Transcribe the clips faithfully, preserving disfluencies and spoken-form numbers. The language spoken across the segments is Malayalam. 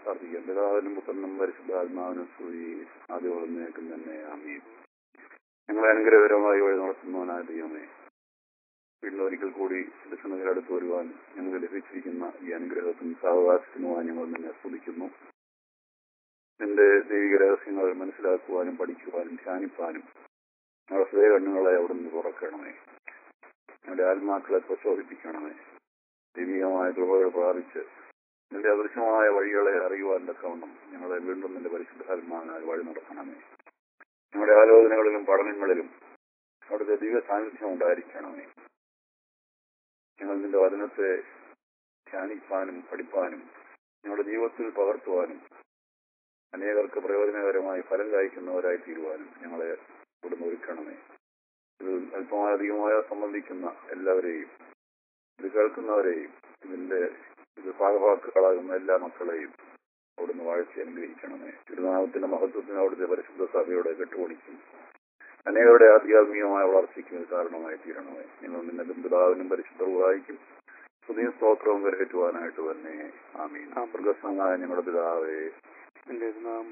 പ്രാർത്ഥിക്കാം. പിതാവിനും പുത്രനും പരിശുദ്ധാത്മാവിനും സ്തുതി ആദ്യമേക്കും തന്നെ ആമേൻ. ഞങ്ങളെ അനുഗ്രഹകരമായി വഴി നടത്തുന്നവനായ ദൈവമേ, വീണ്ടും ഒരിക്കൽ കൂടി ദർശനത്തിൽ അടുത്ത് വരുവാൻ ഞങ്ങൾക്ക് ലഭിച്ചിരിക്കുന്ന ഈ അനുഗ്രഹത്തിനും സാവകാശത്തിനുമായി ഞങ്ങൾ നിന്നെ സ്തുതിക്കുന്നു. നിന്റെ ദൈവിക രഹസ്യങ്ങൾ മനസ്സിലാക്കുവാനും പഠിക്കുവാനും ധ്യാനിപ്പാനും ഞങ്ങളുടെ ഹൃദയ കണ്ണുകളെ അവിടെ നിന്ന് തുറക്കണമേ. ഞങ്ങളുടെ ആത്മാക്കളെ പ്രചോദിപ്പിക്കണമേ. ദൈവികമായ കൃപകൾ പ്രാപിച്ച് നിന്റെ അദൃശ്യമായ വഴികളെ അറിയുവാൻ തക്കവണ്ണം ഞങ്ങളെ വീണ്ടും നിന്റെ പരിശുദ്ധാത്മാവിനാൽ വഴി നടത്തണമേ. ഞങ്ങളുടെ ആലോചനകളിലും പഠനങ്ങളിലും അവിടുത്തെ ദിവ്യ സാന്നിധ്യം ഉണ്ടായിരിക്കണമേ. ഞങ്ങൾ നിന്റെ വചനത്തെ ധ്യാനിപ്പാനും പഠിപ്പാനും ഞങ്ങളുടെ ജീവിതത്തിൽ പകർത്തുവാനും അനേകർക്ക് പ്രയോജനകരമായി ഫലം കായ്ക്കുന്നവരായി തീരുവാനും ഞങ്ങളെ ഇവിടുന്ന് ഒരുക്കണമേ. ഇത് അല്പമാധികമായ സംബന്ധിക്കുന്ന എല്ലാവരെയും, ഇത് കേൾക്കുന്നവരെയും, ഇതിന്റെ ഇത് ഭാഗഭാക്കുകളാകുന്ന എല്ലാ മക്കളെയും അവിടുന്ന് വാഴ്ച അനുഗ്രഹിക്കണമേ. തിരുനാമത്തിന്റെ മഹത്വത്തിന് അവിടുത്തെ പരിശുദ്ധ സഭയോടെ കെട്ടുപണിക്കും അനേകരുടെ ആധ്യാത്മികമായ വളർച്ചയ്ക്കും കാരണമായി തീരണമേ. നിങ്ങൾ നിന്നെ പിതാവിനും പരിശുദ്ധ വായിക്കും പുതിയ സ്തോത്രവും കരകറ്റുവാനായിട്ട് തന്നെ ആമീൻ. സ്വർഗ്ഗസ്ഥനായ ഞങ്ങളുടെ പിതാവേ, നിന്റെ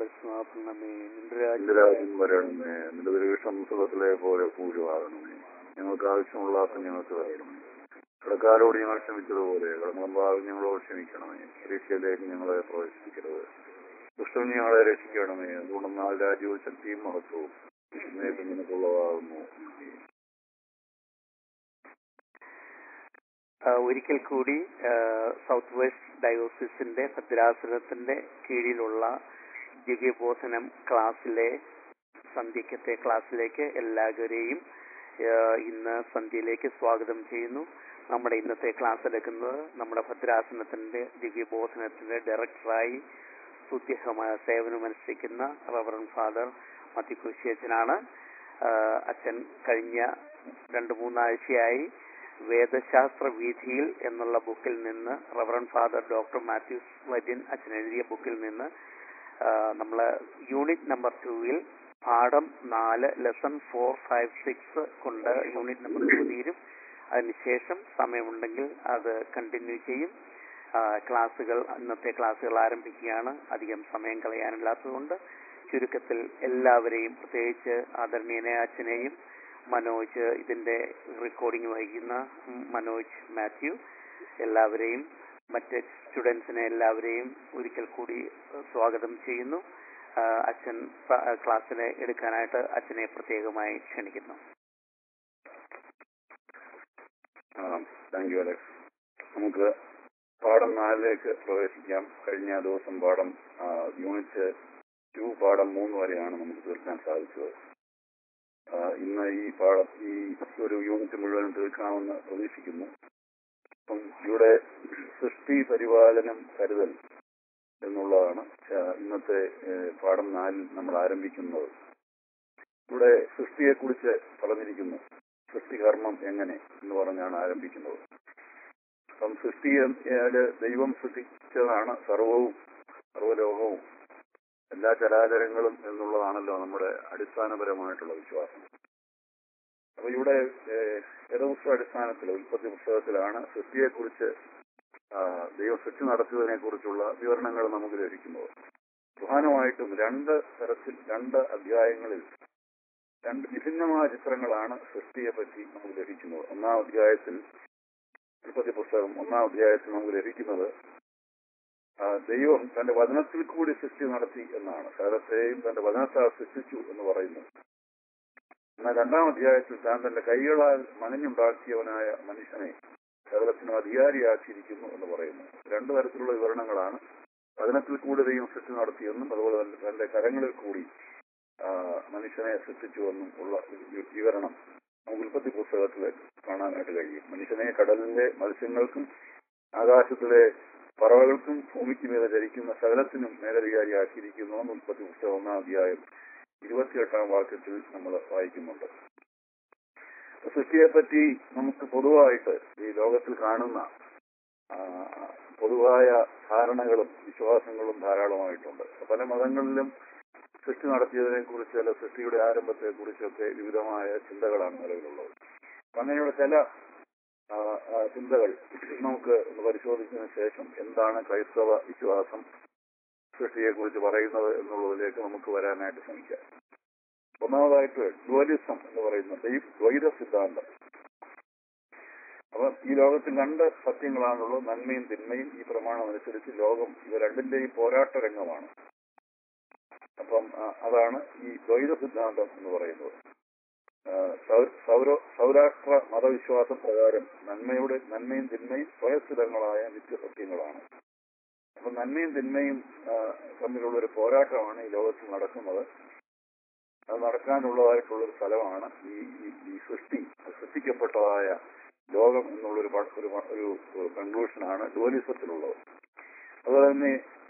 രാജ്യം വരണമേ. നിന്റെ ദീർഘം സുഖത്തിലെ പോലെ പൂജാകണമേ. ഞങ്ങൾക്ക് ആവശ്യമുള്ള ഞങ്ങൾക്ക് തരണമേ. കടക്കാരോട് ഞങ്ങൾ ക്ഷമിച്ചതുപോലെ കടമ്പളാവിൽ ഞങ്ങളോട് ക്ഷമിക്കണമേ. പരീക്ഷയിലേക്ക് ഞങ്ങളെ പ്രവേശിപ്പിക്കരുത്, ദുഷ്ടൻ ഞങ്ങളെ രക്ഷിക്കണമേ. അതുകൊണ്ടെന്നാൽ രാജ്യവും ശക്തിയും മഹത്വവും നിനക്കുള്ളതാകുന്നു. ഒരിക്കൽ കൂടി സൗത്ത് വെസ്റ്റ് ഡയോസിസിന്റെ ഭദ്രാസനത്തിന്റെ കീഴിലുള്ള ദിവ്യബോധനം ക്ലാസ്സിലെ സന്ധ്യക്കത്തെ ക്ലാസ്സിലേക്ക് എല്ലാവരെയും ഇന്ന് സന്ധ്യയിലേക്ക് സ്വാഗതം ചെയ്യുന്നു. നമ്മുടെ ഇന്നത്തെ ക്ലാസ് എടുക്കുന്നത് നമ്മുടെ ഭദ്രാസനത്തിന്റെ ദിവ്യബോധനത്തിന്റെ ഡയറക്ടറായി സുത്യഹമായ സേവനമനുഷ്ഠിക്കുന്ന റവറൻഡ് ഫാദർ മത്തിക്കുരിശി അച്ഛനാണ്. അച്ഛൻ കഴിഞ്ഞ രണ്ടു മൂന്നാഴ്ചയായി വേദശാസ്ത്ര വീഥിയിൽ എന്നുള്ള ബുക്കിൽ നിന്ന് reverend father doctor Mathews Varyan അച്ഛൻ എഴുതിയ ബുക്കിൽ നിന്ന് നമ്മൾ യൂണിറ്റ് നമ്പർ ടൂവിൽ പാഠം നാല് ലെസൺ ഫോർ ഫൈവ് സിക്സ് കൊണ്ട് യൂണിറ്റ് നമ്പർ ടു തീരും. അതിനുശേഷം സമയമുണ്ടെങ്കിൽ അത് കണ്ടിന്യൂ ചെയ്യും. ക്ലാസ്സുകൾ ഇന്നത്തെ ക്ലാസ്സുകൾ ആരംഭിക്കുകയാണ്. അധികം സമയം കളയാനില്ലാത്തതുകൊണ്ട് ചുരുക്കത്തിൽ എല്ലാവരെയും, പ്രത്യേകിച്ച് ആദരണീയനായ അച്ഛനെയും മനോജ്, ഇതിന്റെ റെക്കോർഡിംഗ് വഹിക്കുന്ന മനോജ് മാത്യു, എല്ലാവരെയും മറ്റ് സ്റ്റുഡൻസിനെ എല്ലാവരെയും ഒരിക്കൽ കൂടി സ്വാഗതം ചെയ്യുന്നു. അച്ഛൻ ക്ലാസ്സിനെ എടുക്കാനായിട്ട് അച്ഛനെ പ്രത്യേകമായി ക്ഷണിക്കുന്നു. Thank you Alex. നമുക്ക് പാഠം നാലിലേക്ക് പ്രവേശിക്കാം. കഴിഞ്ഞ ദിവസം പാഠം യൂണിറ്റ് ടു പാഠം മൂന്ന് വരെയാണ് നമുക്ക് തീർക്കാൻ സാധിച്ചത്. ഇന്ന് ഈ പാഠം ഈ ഒരു യൂണിറ്റ് മുഴുവൻ തീർക്കാമെന്ന് പ്രതീക്ഷിക്കുന്നു. അപ്പം ഇവിടെ സൃഷ്ടി, പരിപാലനം, കരുതൽ എന്നുള്ളതാണ് ഇന്നത്തെ പാഠം നാലിൽ നമ്മൾ ആരംഭിക്കുന്നത്. ഇവിടെ സൃഷ്ടിയെക്കുറിച്ച് പറഞ്ഞിരിക്കുന്നു. സൃഷ്ടികർമ്മം എങ്ങനെ എന്ന് പറഞ്ഞാണ് ആരംഭിക്കുന്നത്. അപ്പം സൃഷ്ടിയാല് ദൈവം സൃഷ്ടിച്ചതാണ് സർവവും സർവലോകവും എല്ലാ ചരാചരങ്ങളും എന്നുള്ളതാണല്ലോ നമ്മുടെ അടിസ്ഥാനപരമായിട്ടുള്ള വിശ്വാസം. അപ്പൊ ഇവിടെ വേദപുസ്തക അടിസ്ഥാനത്തിൽ ഉൽപ്പത്തി പുസ്തകത്തിലാണ് സൃഷ്ടിയെക്കുറിച്ച് ദൈവം സൃഷ്ടി നടത്തിയതിനെ കുറിച്ചുള്ള വിവരണങ്ങൾ നമുക്ക് ലഭിക്കുന്നത്. പ്രധാനമായിട്ടും രണ്ട് തരത്തിൽ രണ്ട് അധ്യായങ്ങളിൽ രണ്ട് വിഭിന്നമായ ചിത്രങ്ങളാണ് സൃഷ്ടിയെ പറ്റി നമുക്ക് ലഭിക്കുന്നത്. ഒന്നാം അധ്യായത്തിൽ ഉൽപ്പത്തി പുസ്തകം ഒന്നാം അധ്യായത്തിൽ നമുക്ക് ലഭിക്കുന്നത് ദൈവം തന്റെ വചനത്തിൽ കൂടി സൃഷ്ടി നടത്തി എന്നാണ്. സകലത്തെയും തന്റെ വചനത്താൽ സൃഷ്ടിച്ചു എന്ന് പറയുന്നു. എന്നാൽ രണ്ടാം അധ്യായത്തിൽ താൻ തന്റെ കൈകളാൽ മനഞ്ഞുണ്ടാക്കിയവനായ മനുഷ്യനെ സകലത്തിനും അധികാരിയാക്കിയിരിക്കുന്നു എന്ന് പറയുന്നു. രണ്ടു തരത്തിലുള്ള വിവരണങ്ങളാണ്. വചനത്തിൽ കൂടി ദൈവം സൃഷ്ടി നടത്തിയെന്നും അതുപോലെ തന്നെ തന്റെ കരങ്ങളിൽ കൂടി മനുഷ്യനെ സൃഷ്ടിച്ചുവെന്നും ഉള്ള വിവരണം നമുക്ക് ഉൽപ്പത്തി പുസ്തകത്തിൽ കാണാനായിട്ട് കഴിയും. മനുഷ്യനെ കടലിലെ മത്സ്യങ്ങൾക്കും ആകാശത്തിലെ പറവകൾക്കും ഭൂമിക്ക് മേലെ ധരിക്കുന്ന സകലത്തിനും മേലധികാരിയാക്കിയിരിക്കുന്നു എന്ന് ഉൽപ്പത്തി പുസ്തകം ഒന്നാം അധ്യായം ഇരുപത്തിയെട്ടാം വാക്യത്തിൽ നമ്മൾ വായിക്കുന്നുണ്ട്. സൃഷ്ടിയെപ്പറ്റി നമുക്ക് പൊതുവായിട്ട് ഈ ലോകത്തിൽ കാണുന്ന പൊതുവായ ധാരണകളും വിശ്വാസങ്ങളും ധാരാളമായിട്ടുണ്ട്. പല മതങ്ങളിലും സൃഷ്ടി നടത്തിയതിനെ കുറിച്ച്, അല്ല സൃഷ്ടിയുടെ ആരംഭത്തെ കുറിച്ചൊക്കെ വിവിധമായ ചിന്തകളാണ് നിലവിലുള്ളത്. അങ്ങനെയുള്ള ചില ചിന്തകൾ നമുക്ക് പരിശോധിച്ചതിന് ശേഷം എന്താണ് ക്രൈസ്തവ വിശ്വാസം, സൃഷ്ടിയെ കുറിച്ച് പറയുന്നത് എന്നുള്ളതിലേക്ക് നമുക്ക് വരാനായിട്ട് ശ്രമിക്കാം. ഒന്നാമതായിട്ട് ഡ്വലിസം എന്ന് പറയുന്ന ദൈ- ദ്വൈത സിദ്ധാന്തം. അപ്പം ഈ ലോകത്തിൽ രണ്ട് സത്യങ്ങളാണുള്ളത്, നന്മയും തിന്മയും. ഈ പ്രമാണം അനുസരിച്ച് ലോകം ഇവ രണ്ടിന്റെയും പോരാട്ട രംഗമാണ്. അപ്പം ആ, അതാണ് ഈ ദ്വൈത സിദ്ധാന്തം എന്ന് പറയുന്നത്. ആ, സൗ- സൗര സൗരാഷ്ട്ര മതവിശ്വാസ പ്രകാരം നന്മയുടെ നന്മയും തിന്മയും സ്വയസ്ഥിതങ്ങളായ നിത്യസത്യങ്ങളാണ്. അപ്പൊ നന്മയും തിന്മയും ആ, തമ്മിലുള്ള ഒരു പോരാട്ടമാണ് ഈ ലോകത്തിൽ നടക്കുന്നത്. അത് നടക്കാനുള്ളതായിട്ടുള്ളൊരു സ്ഥലമാണ് ഈ ഈ- ഈ സൃഷ്ടി, സൃഷ്ടിക്കപ്പെട്ടതായ ലോകം എന്നുള്ളൊരു പ- ഒരു പ- ഒരു കൺക്ലൂഷനാണ് ഡുവലിസത്തിലുള്ളത്. അതുപോലെ തന്നെ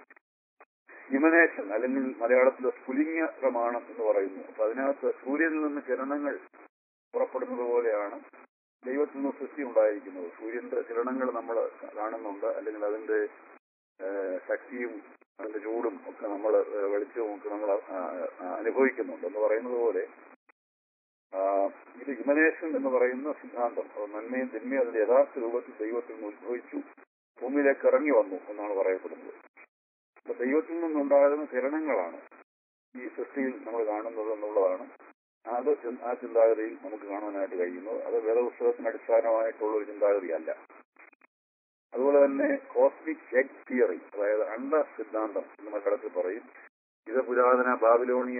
ഇമനേഷൻ അല്ലെങ്കിൽ മലയാളത്തിലെ സ്ഫുലിംഗ പ്രമാണം എന്ന് പറയുന്നു. അപ്പൊ അതിനകത്ത് സൂര്യനിൽ നിന്ന് കിരണങ്ങൾ പുറപ്പെടുന്നത് പോലെയാണ് ദൈവത്തിൽ നിന്ന് സൃഷ്ടി ഉണ്ടായിരിക്കുന്നത്. സൂര്യന്റെ കിരണങ്ങൾ നമ്മൾ കാണുന്നുണ്ട്, അല്ലെങ്കിൽ അതിന്റെ ഏഹ്, ശക്തിയും അതിന്റെ ചൂടും ഒക്കെ നമ്മൾ വെളിച്ചവും ഒക്കെ നമ്മൾ അനുഭവിക്കുന്നുണ്ട് എന്ന് പറയുന്നത് പോലെ ആ, ഇത് ഇമനേഷൻ എന്ന് പറയുന്ന സിദ്ധാന്തം, അത് നന്മയും തിന്മയും അതിന്റെ യഥാർത്ഥ രൂപത്തിൽ ദൈവത്തിൽ നിന്ന് ഉത്ഭവിച്ചു ഭൂമിയിലേക്ക് ഇറങ്ങി വന്നു എന്നാണ് പറയപ്പെടുന്നത്. അപ്പൊ ദൈവത്തിൽ നിന്നുണ്ടാകുന്ന കിരണങ്ങളാണ് ഈ സൃഷ്ടിയിൽ നമ്മൾ കാണുന്നത് എന്നുള്ളതാണ് അത് ചി- ആ ചിന്താഗതിയിൽ നമുക്ക് കാണാനായിട്ട് കഴിയുന്നത്. അത് വേദപുസ്തകത്തിന് അടിസ്ഥാനമായിട്ടുള്ള ഒരു ചിന്താഗതിയല്ല. അതുപോലെ തന്നെ കോസ്മിക് എഗ് തിയറി, അതായത് അണ്ട സിദ്ധാന്തം എന്ന് മലയാളത്തിൽ പറയും. ഇത് പുരാതന ബാബിലോണിയ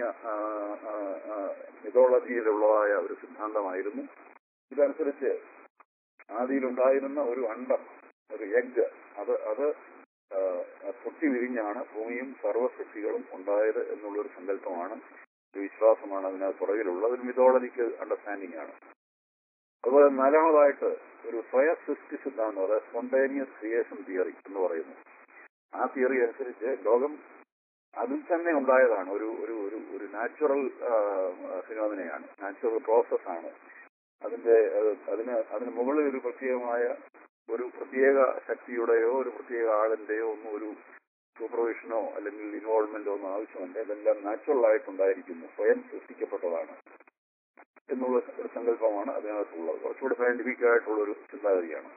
മിഥോളജിയിലുള്ളതായ ഒരു സിദ്ധാന്തമായിരുന്നു. ഇതനുസരിച്ച് ആദിയിലുണ്ടായിരുന്ന ഒരു അണ്ടം, ഒരു എഗ്, അത് അത് ആ, പൊട്ടി വിരിഞ്ഞാണ് ഭൂമിയും സർവ്വസൃഷ്ടികളും ഉണ്ടായത് എന്നുള്ളൊരു സങ്കല്പമാണ്, ഒരു വിശ്വാസമാണ് അതിനകത്ത് പുറകിലുള്ളത്. ഒരു മിഥോളജിക്കൽ അണ്ടർസ്റ്റാൻഡിംഗ് ആണ്. അതുപോലെ നാലാമതായിട്ട് ഒരു സ്വയ സൃഷ്ടി സിദ്ധാന്തം, അതായത് സ്പോണ്ടേനിയസ് ക്രിയേഷൻ തിയറി എന്ന് പറയുന്നു. ആ തിയറി അനുസരിച്ച് ലോകം അതിൽ തന്നെ ഉണ്ടായതാണ്, ഒരു ഒരു ഒരു ഒരു നാച്ചുറൽ ഫിനോമിനയാണ്, നാച്ചുറൽ പ്രോസസ്സാണ്. അതിന്റെ അത് അതിന് അതിന് മുകളിൽ ഒരു പ്രത്യേകമായ ഒരു പ്രത്യേക ശക്തിയുടെയോ ഒരു പ്രത്യേക ആളിന്റെയോ ഒന്നും ഒരു സൂപ്പർവിഷനോ അല്ലെങ്കിൽ ഇൻവോൾവ്മെന്റോ ഒന്നും ആവശ്യമില്ല. ഇതെല്ലാം നാച്ചുറൽ ആയിട്ടുണ്ടായിരിക്കുന്നു, സ്വയം സൃഷ്ടിക്കപ്പെട്ടതാണ് എന്നുള്ള ഒരു സങ്കല്പമാണ് അതിനകത്തുള്ളത്. കുറച്ചുകൂടി സയന്റിഫിക് ആയിട്ടുള്ള ഒരു ചിന്താഗതിയാണ്.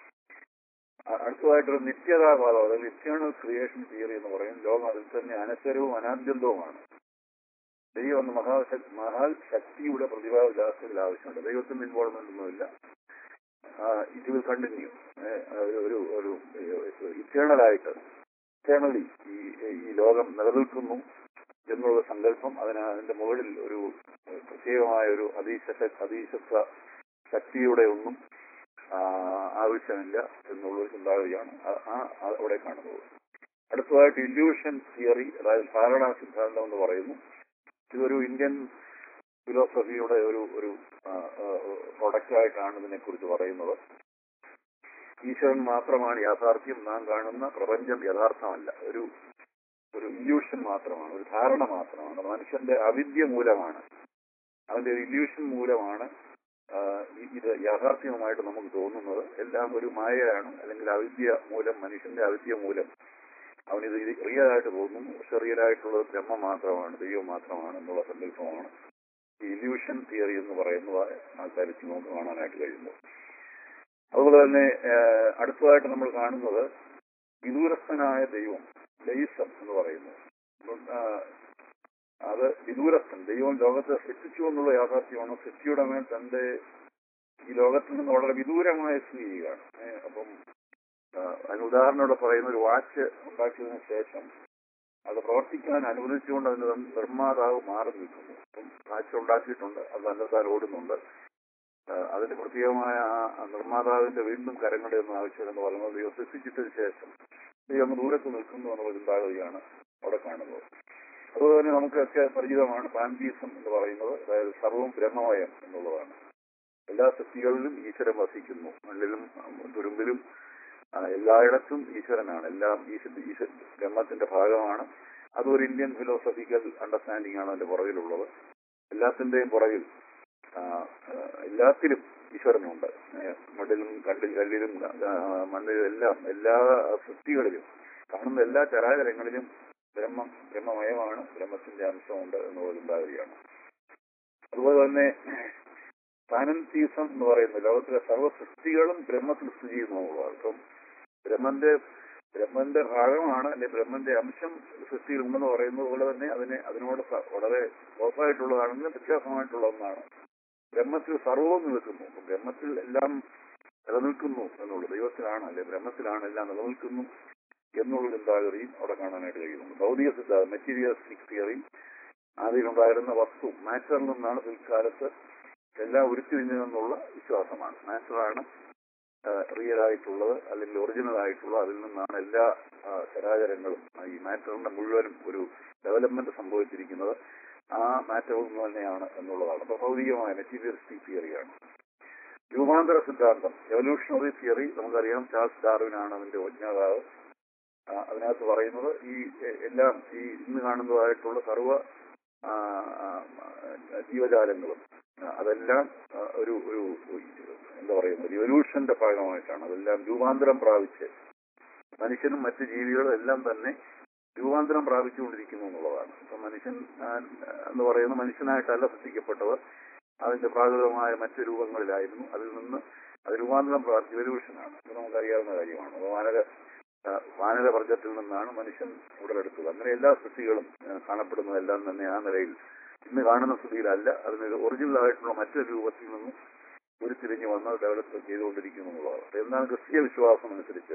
അ- അടുത്തതായിട്ടൊരു നിത്യതാവാദം, അതായത് ഇറ്റേണൽ ക്രിയേഷൻ തിയറി എന്ന് പറയും. ലോകം അതിൽ തന്നെ അനശ്വരവും അനാദ്യന്തവുമാണ്. ദൈവം എന്ന മഹാശക്തി മഹാൽ ശക്തിയുടെ പ്രതിഭാവിലാസത്തിൽ ആവശ്യമുണ്ട്. ദൈവത്തിന്റെ ഇൻവോൾവ്മെന്റ് ഒന്നുമില്ല. ഇറ്റ് വിൽ കണ്ടിന്യൂ, ഒരു ഒരു ഇറ്റേണലായിട്ട് ഇറ്റേണലി ഈ ഈ ലോകം നിലനിൽക്കുന്നു എന്നുള്ള സങ്കല്പം. അതിന് അതിന്റെ മുകളിൽ ഒരു പ്രത്യേകമായ ഒരു അതീശ അതീശത്വ ശക്തിയുടെ ഒന്നും ആ, ആവശ്യമില്ല എന്നുള്ളൊരു ചിന്താഗതിയാണ് ആ- ആ അവിടെ കാണുന്നത്. അടുത്തതായിട്ട് ഇല്യൂഷൻ തിയറി, അതായത് ധാരണാ സിദ്ധാന്തം എന്ന് പറയുന്നു. ഇതൊരു ഇന്ത്യൻ ഫിലോസഫിയുടെ ഒരു ഒരു പ്രൊഡക്റ്റ് ആയിട്ടാണ് ഇതിനെക്കുറിച്ച് പറയുന്നത്. ഈശ്വരൻ മാത്രമാണ് യാഥാർത്ഥ്യം, നാം കാണുന്ന പ്രപഞ്ചം യഥാർത്ഥമല്ല, ഒരു ഒരു ഇല്യൂഷൻ മാത്രമാണ്, ഒരു ധാരണ മാത്രമാണ്. മനുഷ്യന്റെ അവിദ്യ മൂലമാണ്, അവന്റെ ഒരു ഇല്യൂഷൻ മൂലമാണ് ആ, ഇ- ഇത് യാഥാർത്ഥ്യമായിട്ട് നമുക്ക് തോന്നുന്നത്. എല്ലാം ഒരു മായയാണ്, അല്ലെങ്കിൽ അവിദ്യ മൂലം, മനുഷ്യന്റെ അവിദ്യ മൂലം അവനിത് റിയൽ ആയിട്ട് തോന്നുന്നു. പക്ഷെ റിയൽ ആയിട്ടുള്ളത് ബ്രഹ്മം മാത്രമാണ്, ദൈവം മാത്രമാണ് എന്നുള്ള സങ്കല്പമാണ് ഈ ഇല്യൂഷൻ തിയറി എന്ന് പറയുന്നത് ആൾക്കാർക്ക് നമുക്ക് കാണാനായിട്ട് കഴിയുന്നു. അതുപോലെ തന്നെ ഏഹ്, അടുത്തതായിട്ട് നമ്മൾ കാണുന്നത് വിദൂരസ്ഥനായ ദൈവം, ദൈസം എന്ന് പറയുന്നു. അപ്പം, ആ, അത് വിദൂരസ്ഥൻ, ദൈവം ലോകത്തെ സൃഷ്ടിച്ചു എന്നുള്ള യാഥാർത്ഥ്യമാണ്. സൃഷ്ടിയുടെ മേൽ തന്റെ ഈ ലോകത്തിൽ നിന്ന് വളരെ വിദൂരമായ സ്ഥിതി ചെയ്യുകയാണ്. ഏഹ്, അപ്പം ആ, അതിന് ഉദാഹരണം ഇവിടെ പറയുന്ന ഒരു വാച്ച് ഉണ്ടാക്കിയതിനു ശേഷം അത് പ്രവർത്തിക്കാൻ അനുവദിച്ചുകൊണ്ട് അതിന് നിർമ്മാതാവ് മാറി നിൽക്കുന്നു. അപ്പം വാച്ച് ഉണ്ടാക്കിയിട്ടുണ്ട്, അത് തന്നെത്താൻ ഓടുന്നുണ്ട്. ആ, അതിന്റെ പ്രത്യേകമായ ആ നിർമ്മാതാവിന്റെ വീണ്ടും കരങ്ങളുടെ ഒന്നും ആവശ്യമില്ലെന്ന് പറയുന്നത് ദൈവം സൃഷ്ടിച്ചിട്ടതിന് ശേഷം ദൈവം ദൂരത്ത് നിൽക്കുന്നു എന്നുള്ള ചിന്താഗതിയാണ് അവിടെ കാണുന്നത്. അതുപോലെ തന്നെ നമുക്കൊക്കെ പരിചിതമാണ് പാൻതീസം എന്ന് പറയുന്നത്, അതായത് സർവ്വം ബ്രഹ്മമയം എന്നുള്ളതാണ്. എല്ലാ സൃഷ്ടികളിലും ഈശ്വരൻ വസിക്കുന്നു, മണ്ണിലും തുരുമ്പിലും ആ, എല്ലായിടത്തും ഈശ്വരനാണ്. എല്ലാം ഈശ്വര ഈശ്വര ബ്രഹ്മത്തിന്റെ ഭാഗമാണ്. അതൊരു ഇന്ത്യൻ ഫിലോസഫിക്കൽ അണ്ടർസ്റ്റാൻഡിംഗ് ആണ് അതിന്റെ പുറകിലുള്ളത്. എല്ലാത്തിന്റെയും പുറകിൽ ആ, ആ, എല്ലാത്തിലും ഈശ്വരനുണ്ട്. ഏ, മണ്ണിലും കണ്ടിൽ കല്ലിലും ആ, മണ്ണിലും എല്ലാം, എല്ലാ സൃഷ്ടികളിലും കാണുന്ന എല്ലാ ചരാചരങ്ങളിലും ബ്രഹ്മം ബ്രഹ്മമയമാണ്, ബ്രഹ്മത്തിന്റെ അംശമുണ്ട് എന്നുള്ള ചിന്താഗതിയാണ്. അതുപോലെ തന്നെ പാനന്തീസം എന്ന് പറയുന്നത് ലോകത്തിലെ സർവ്വ സൃഷ്ടികളും ബ്രഹ്മത്തിൽ സ്ഥിതി ചെയ്യുന്നതാണ്. അപ്പം ബ്രഹ്മന്റെ ബ്രഹ്മന്റെ ഭാഗമാണ്, അല്ലെ ബ്രഹ്മന്റെ അംശം സൃഷ്ടിയിൽ ഉണ്ടെന്ന് പറയുന്നത് പോലെ തന്നെ അതിനെ അതിനോട് സ- വളരെ ഉറപ്പായിട്ടുള്ളതാണെങ്കിലും വ്യത്യാസമായിട്ടുള്ള ഒന്നാണ്. ബ്രഹ്മത്തിൽ സർവവും നിൽക്കുന്നു. അപ്പൊ ബ്രഹ്മത്തിൽ എല്ലാം നിലനിൽക്കുന്നു എന്നുള്ളത് ദൈവത്തിലാണ്, അല്ലെ ബ്രഹ്മത്തിലാണ് എല്ലാം നിലനിൽക്കുന്നു എന്നുള്ള ചിന്താഗതിയും അവിടെ കാണാനായിട്ട് കഴിയുന്നു. ഭൗതിക സിദ്ധാന്തം, മെറ്റീരിയലിസ്റ്റിക് തിയറി, അതിലുണ്ടായിരുന്ന വസ്തു മാറ്ററിൽ നിന്നാണ് പിൽക്കാലത്ത് എല്ലാം ഉരുത്തിരിഞ്ഞതെന്നുള്ള വിശ്വാസമാണ്. മാറ്ററാണ് റിയൽ ആയിട്ടുള്ളത്, അല്ലെങ്കിൽ ഒറിജിനൽ ആയിട്ടുള്ളത്. അതിൽ നിന്നാണ് എല്ലാ ആ, ചരാചരങ്ങളും, ആ, ഈ മാറ്ററിന്റെ മുഴുവനും ഒരു ഡെവലപ്മെന്റ് സംഭവിച്ചിരിക്കുന്നത് ആ മാറ്ററിൽ നിന്ന് തന്നെയാണ് എന്നുള്ളതാണ്. അപ്പൊ ഭൗതികമായ മെറ്റീരിയലിസ്റ്റിക് തിയറിയാണ്. രൂപാന്തര സിദ്ധാന്തം, എവല്യൂഷണറി തിയറി, നമുക്കറിയാം ചാൾസ് ഡാർവിനാണ് അതിന്റെ വജ്ഞാതാവ്. ആ, അതിനകത്ത് പറയുന്നത് ഈ എ- എല്ലാം ഈ ഇന്ന് കാണുന്നതായിട്ടുള്ള സർവ്വ ആ, ആ, ജീവജാലങ്ങളും ആ, അതെല്ലാം ആ, ഒരു ഒരു എന്താ പറയുന്നത് ഒരു എവല്യൂഷന്റെ ഭാഗമായിട്ടാണ്. അതെല്ലാം രൂപാന്തരം പ്രാപിച്ച് മനുഷ്യനും മറ്റ് ജീവികളും എല്ലാം തന്നെ രൂപാന്തരം പ്രാപിച്ചുകൊണ്ടിരിക്കുന്നു എന്നുള്ളതാണ്. ഇപ്പൊ മനുഷ്യൻ ആ, എന്ന് പറയുന്ന മനുഷ്യനായിട്ടല്ല സൃഷ്ടിക്കപ്പെട്ടത്, അതിന്റെ പ്രാകൃതമായ മറ്റു രൂപങ്ങളിലായിരുന്നു. അതിൽ നിന്ന് അത് രൂപാന്തരം പ്രാപിച്ച എവല്യൂഷനാണ്. ഇത് നമുക്കറിയാവുന്ന കാര്യമാണ്. അത് വാനര ആ, വാനര വർഗത്തിൽ നിന്നാണ് മനുഷ്യൻ ഉടലെടുത്തത്. അങ്ങനെ എല്ലാ സൃഷ്ടികളും ആ, കാണപ്പെടുന്നതെല്ലാം തന്നെ ആ നിലയിൽ ഇന്ന് കാണുന്ന സ്ഥിതിയിലല്ല, അതിന് ഒറിജിനൽ ആയിട്ടുള്ള മറ്റൊരു രൂപത്തിൽ നിന്നും ഉരുത്തിരിഞ്ഞ് വന്ന് ഡെവലപ്പ് ചെയ്തുകൊണ്ടിരിക്കുന്നു എന്നുള്ളതാണ്. അപ്പൊ എന്താണ് ക്രിസ്തീയ വിശ്വാസം അനുസരിച്ച്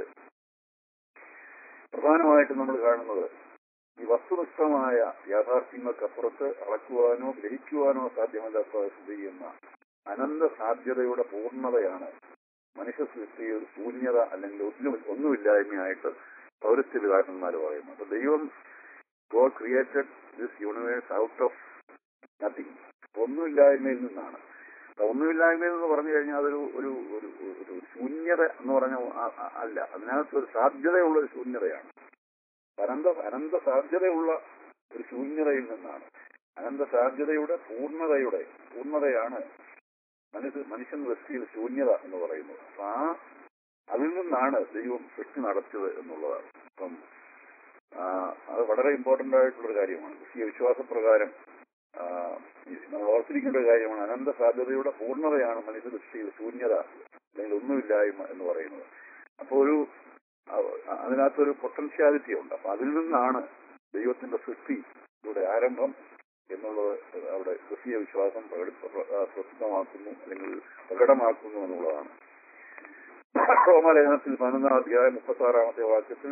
പ്രധാനമായിട്ടും നമ്മൾ കാണുന്നത് ഈ വസ്തുനിഷ്ഠമായ യാഥാർത്ഥ്യങ്ങൾക്കപ്പുറത്ത് അളക്കുവാനോ ഗ്രഹിക്കുവാനോ സാധ്യമല്ലാത്ത സ്ഥിതി ചെയ്യുന്ന അനന്ത സാധ്യതയുടെ പൂർണ്ണതയാണ് മനുഷ്യ സൃഷ്ടിയിൽ ശൂന്യത അല്ലെങ്കിൽ ഒന്നും ഒന്നുമില്ലായ്മയായിട്ട് പൗരസ്ത്യ പിതാക്കന്മാർ പറയുന്നു. അപ്പൊ ദൈവം god created this universe out of nothing, ഒന്നുമില്ലായ്മയിൽ നിന്നാണ്. അപ്പൊ ഒന്നുമില്ലായ്മയിൽ എന്ന് പറഞ്ഞു കഴിഞ്ഞാൽ അതൊരു ഒരു ഒരു ഒരു ശൂന്യത എന്ന് പറഞ്ഞ ആ- ആ- അല്ല, അതിനകത്ത് ഒരു സാധ്യതയുള്ള ഒരു ശൂന്യതയാണ്. അനന്ത അനന്ത സാധ്യതയുള്ള ഒരു ശൂന്യതയിൽ നിന്നാണ്, അനന്ത സാധ്യതയുടെ പൂർണ്ണതയുടെ പൂർണ്ണതയാണ് മനുഷ്യ മനുഷ്യൻ ദൃഷ്ടിയിൽ ശൂന്യത എന്ന് പറയുന്നത്. അപ്പൊ ആ അതിൽ നിന്നാണ് ദൈവം സൃഷ്ടി നടത്തിയത് എന്നുള്ളതാണ്. അപ്പം ആ, അത് വളരെ ഇമ്പോർട്ടന്റ് ആയിട്ടുള്ളൊരു കാര്യമാണ്. ക്രിസ്തീയ വിശ്വാസപ്രകാരം ആ, ഈ നമ്മൾ ഓർത്തിരിക്കേണ്ട ഒരു കാര്യമാണ്. അനന്ത സാധ്യതയുടെ പൂർണ്ണതയാണ് മനുഷ്യ ദൃഷ്ടിയിൽ ശൂന്യത അല്ലെങ്കിൽ ഒന്നുമില്ലായ്മ എന്ന് പറയുന്നത്. അപ്പോൾ ഒരു അ- അതിനകത്തൊരു പൊട്ടൻഷ്യാലിറ്റി ഉണ്ട്. അപ്പൊ അതിൽ നിന്നാണ് ദൈവത്തിന്റെ സൃഷ്ടിയുടെ ആരംഭം എന്നുള്ളത് അവിടെ ക്രിസ്തീയ വിശ്വാസം പ്രകടി- പ്ര- ആ, പ്രസിദ്ധമാക്കുന്നു അല്ലെങ്കിൽ പ്രകടമാക്കുന്നു എന്നുള്ളതാണ്. റോമാലേഖനത്തിൽ പതിനൊന്നാം അധ്യായം മുപ്പത്തി ആറാമത്തെ വാക്യത്തിൽ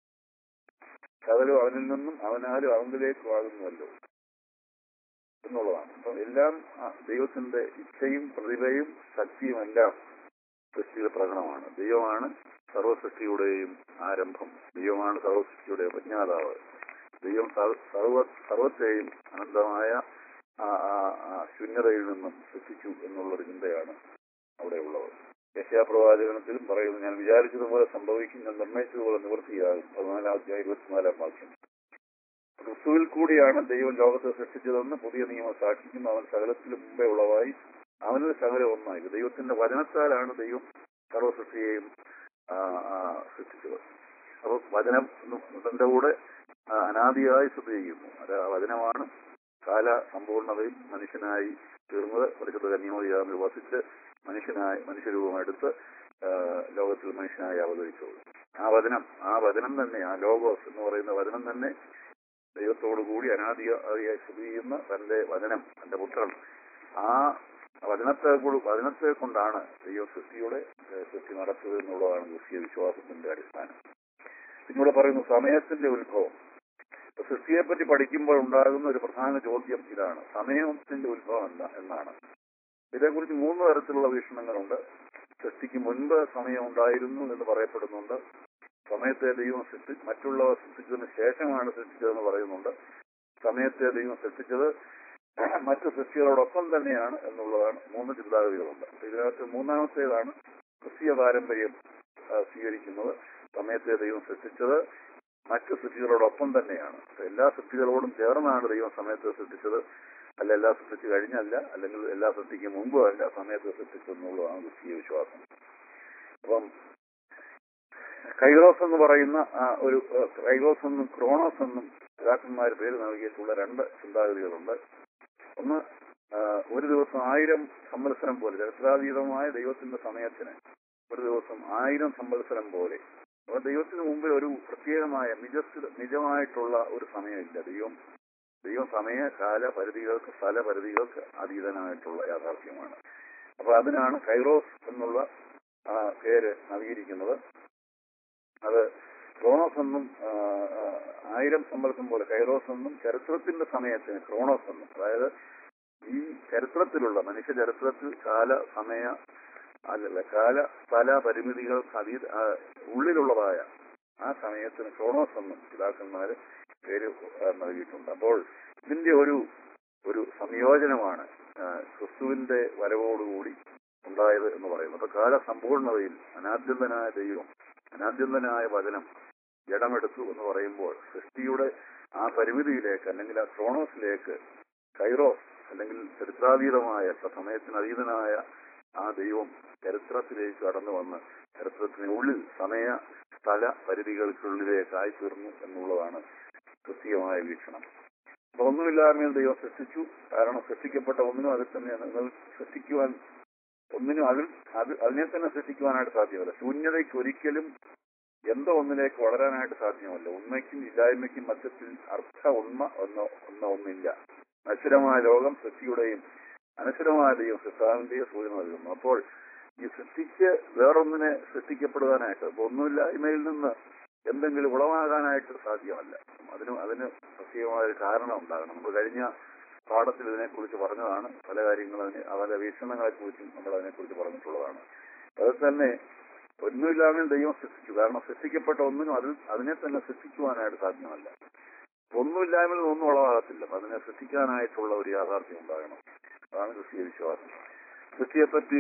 സകലവും അവനിൽ നിന്നും അവനാലും അവനിലേക്കും ആകുന്നുവല്ലോ എന്നുള്ളതാണ്. അപ്പം എല്ലാം ആ, ദൈവത്തിന്റെ ഇച്ഛയും പ്രതിഭയും ശക്തിയും എല്ലാം സൃഷ്ടിയുടെ പ്രകടനമാണ്. ദൈവമാണ് സർവസൃഷ്ടിയുടെയും ആരംഭം, ദൈവമാണ് സർവസൃഷ്ടിയുടെ ഉപജ്ഞാതാവ്. ദൈവം സർവ സർവ- സർവത്തെയും അനന്തമായ ആ ആ- ആ ശൂന്യതയിൽ നിന്നും സൃഷ്ടിച്ചു എന്നുള്ളൊരു ചിന്തയാണ് അവിടെ ഉള്ളത്. യശയാപ്രവാചകനത്തിലും പറയുന്നു, ഞാൻ വിചാരിച്ചതുപോലെ സംഭവിക്കും, ഞാൻ നിർണയിച്ചതുപോലെ നിവൃത്തിയാകും. പതിനാലാം അധ്യായം ഇരുപത്തിനാലാം വാക്യം. ക്രിസ്തുവിൽ കൂടിയാണ് ദൈവം ലോകത്തെ സൃഷ്ടിച്ചതെന്ന് പുതിയ നിയമം സാക്ഷിക്കുന്നു. അവൻ സകലത്തിലും മുമ്പേ ഉളവായി അവനിൽ സകലം ഒന്നായി. ദൈവത്തിന്റെ വചനത്താലാണ് ദൈവം സർവ സൃഷ്ടിയെയും ആ, ആ, സൃഷ്ടിച്ചത്. അപ്പൊ വചനം തന്റെ കൂടെ ആ, അനാദിയായി സ്ഥിതി ചെയ്യുന്നു. അത് ആ വചനമാണ് കാല സമ്പൂർണതയിൽ മനുഷ്യനായി തീർന്നത്. പരിശുദ്ധ കന്യാമറിയാമിൽ വസിച്ച് മനുഷ്യനായി മനുഷ്യരൂപമെടുത്ത് ആ, ലോകത്തിൽ മനുഷ്യനായി അവതരിച്ചത്. ആ വചനം ആ വചനം തന്നെ, ആ ലോഗോസ് എന്ന് പറയുന്ന വചനം തന്നെ ദൈവത്തോടു കൂടി അനാദിയായി സ്ഥിതി ചെയ്യുന്ന തന്റെ വചനം, തന്റെ പുത്രൻ, ആ വചനത്തെ കൂടി വചനത്തെ കൊണ്ടാണ് ദൈവ സൃഷ്ടിയുടെ ഏഹ്, സൃഷ്ടി നടത്തുന്നത് എന്നുള്ളതാണ് ക്രിസ്തീയ വിശ്വാസത്തിന്റെ അടിസ്ഥാനം. പിന്നീട് പറയുന്നു സമയത്തിന്റെ ഉത്ഭവം. സൃഷ്ടിയെപ്പറ്റി പഠിക്കുമ്പോൾ ഉണ്ടാകുന്ന ഒരു പ്രധാന ചോദ്യം ഇതാണ്, സമയത്തിന്റെ ഉത്ഭവം എന്താ എന്നാണ്. ഇതേക്കുറിച്ച് മൂന്ന് തരത്തിലുള്ള വീക്ഷണങ്ങളുണ്ട്. സൃഷ്ടിക്ക് മുൻപ് സമയം ഉണ്ടായിരുന്നു എന്ന് പറയപ്പെടുന്നുണ്ട്. സമയത്തെ ദൈവം സൃഷ്ടി മറ്റുള്ളവർ സൃഷ്ടിച്ചതിന് ശേഷമാണ് സൃഷ്ടിച്ചതെന്ന് പറയുന്നുണ്ട്. സമയത്തെ ദൈവം സൃഷ്ടിച്ചത് മറ്റു സൃഷ്ടികളോടൊപ്പം തന്നെയാണ് എന്നുള്ളതാണ് മൂന്ന് ചിന്താഗതികളുണ്ട്. ഇതിനകത്ത് മൂന്നാമത്തേതാണ് ക്രിസ്തീയ പാരമ്പര്യം ആ, സ്വീകരിക്കുന്നത്. സമയത്തെ ദൈവം സൃഷ്ടിച്ചത് മറ്റു സൃഷ്ടികളോടൊപ്പം തന്നെയാണ്. എല്ലാ സൃഷ്ടികളോടും ചേർന്നാണ് ദൈവം സമയത്തെ സൃഷ്ടിച്ചത്, അല്ല എല്ലാ സൃഷ്ടിച്ചു കഴിഞ്ഞല്ല, അല്ലെങ്കിൽ എല്ലാ സൃഷ്ടിക്കും മുമ്പും അല്ല സമയത്തെ സൃഷ്ടിച്ചെന്നുള്ളതാണ് ക്രിസ്തീയ വിശ്വാസം. അപ്പം കൈലോസ് എന്ന് പറയുന്ന ആ, ഒരു ആ, കൈലോസ് എന്നും ക്രോണോസ് എന്നും പിതാക്കന്മാർ പേര് നൽകിയിട്ടുള്ള രണ്ട് ചിന്താഗതികളുണ്ട്. ഒന്ന് ആ, ഒരു ദിവസം ആയിരം സംവത്സരം പോലെ ചരിത്രാതീതമായ ദൈവത്തിന്റെ സമയത്തിന് ഒരു ദിവസം ആയിരം സംവത്സരം പോലെ അപ്പൊ ദൈവത്തിന് മുമ്പിൽ ഒരു പ്രത്യേകമായ നിജസ്ഥിത നിജമായിട്ടുള്ള ഒരു സമയമില്ല. ദൈവം ദൈവം സമയ കാല പരിധികൾക്ക് സ്ഥല പരിധികൾക്ക് അതീതനായിട്ടുള്ള യാഥാർത്ഥ്യമാണ്. അപ്പൊ അതിനാണ് കൈറോസ് എന്നുള്ള ആ പേര് നൽകിയിരിക്കുന്നത്. അത് ക്രോണോസ് എന്നും ആയിരം സമ്പർക്കം പോലെ കൈറോസ് എന്നും ചരിത്രത്തിന്റെ സമയത്തിന് ക്രോണോസ് എന്നും, അതായത് ഈ ചരിത്രത്തിലുള്ള മനുഷ്യ ചരിത്രത്തിൽ കാല സമയ അല്ലല്ല കാല സ്ഥല പരിമിതികൾക്ക് അതീത ഉള്ളിലുള്ളതായ ആ സമയത്തിന് ക്രോണോസ് എന്നും പിതാക്കന്മാര് പേര് നൽകിയിട്ടുണ്ട്. അപ്പോൾ ഇതിന്റെ ഒരു ഒരു സംയോജനമാണ് ക്രിസ്തുവിന്റെ വരവോടുകൂടി ഉണ്ടായത് എന്ന് പറയുന്നത്. അപ്പൊ കാല സമ്പൂർണതയിൽ അനാദ്യന്തനായ ദൈവം, അനാദ്യന്തനായ വചനം ജഡമെടുത്തു എന്ന് പറയുമ്പോൾ സൃഷ്ടിയുടെ ആ പരിമിതിയിലേക്ക് അല്ലെങ്കിൽ ആ ക്രോണോസിലേക്ക് കൈറോസ് അല്ലെങ്കിൽ ചരിത്രാതീതമായ സമയത്തിന് അതീതനായ ആ ദൈവം ചരിത്രത്തിലേക്ക് കടന്നു വന്ന് ചരിത്രത്തിന് ഉള്ളിൽ സമയ സ്ഥല പരിധികൾക്കുള്ളിലേക്കായി തീർന്നു എന്നുള്ളതാണ് കൃത്യമായ വീക്ഷണം. അപ്പൊ ഒന്നുമില്ലായ്മയിൽ ദൈവം സൃഷ്ടിച്ചു. കാരണം സൃഷ്ടിക്കപ്പെട്ട ഒന്നിനും അതിൽ തന്നെ സൃഷ്ടിക്കുവാൻ ഒന്നിനും അതിൽ അത് അതിനെ തന്നെ സൃഷ്ടിക്കുവാനായിട്ട് സാധ്യമല്ല. ശൂന്യതയ്ക്ക് ഒരിക്കലും എന്തോ ഒന്നിലേക്ക് വളരാനായിട്ട് സാധ്യമല്ല. ഉണ്മയ്ക്കും ഇല്ലായ്മയ്ക്കും മധ്യത്തിൽ അർത്ഥ ഉണ്മ ഒന്നോ ഒന്നോ ഒന്നില്ല. അനശ്വരമായ ലോകം സൃഷ്ടിയുടെയും അനശ്വരമായ ദൈവം സൃഷ്ടാവിന്റെയും സൂചന നൽകുന്നു. അപ്പോൾ ഈ സൃഷ്ടിച്ച് വേറൊന്നിനെ സൃഷ്ടിക്കപ്പെടുവാനായിട്ട് ഇപ്പൊ ഒന്നുമില്ലായ്മയിൽ നിന്ന് എന്തെങ്കിലും ഉളവാകാനായിട്ട് സാധ്യമല്ല. അതിന് അതിന് പ്രത്യേകമായ ഒരു കാരണം ഉണ്ടാകണം. നമ്മൾ കഴിഞ്ഞ പാഠത്തിൽ ഇതിനെക്കുറിച്ച് പറഞ്ഞതാണ്. പല കാര്യങ്ങളും അതിന് അവരുടെ വീക്ഷണങ്ങളെ കുറിച്ചും നമ്മൾ അതിനെക്കുറിച്ച് പറഞ്ഞിട്ടുള്ളതാണ്. അത് തന്നെ ഒന്നുമില്ലായ്മയിൽ ദൈവം സൃഷ്ടിച്ചു. കാരണം സൃഷ്ടിക്കപ്പെട്ട ഒന്നിനും അതിൽ അതിനെ തന്നെ സൃഷ്ടിക്കുവാനായിട്ട് സാധ്യമല്ല. ഒന്നുമില്ലായ്മയിൽ ഒന്നും ഉളവാകത്തില്ല. അതിനെ സൃഷ്ടിക്കാനായിട്ടുള്ള ഒരു യാഥാർത്ഥ്യം ഉണ്ടാകണം. അതാണ് ക്രിസ്തീയ വിശ്വാസം. സൃഷ്ടിയെപ്പറ്റി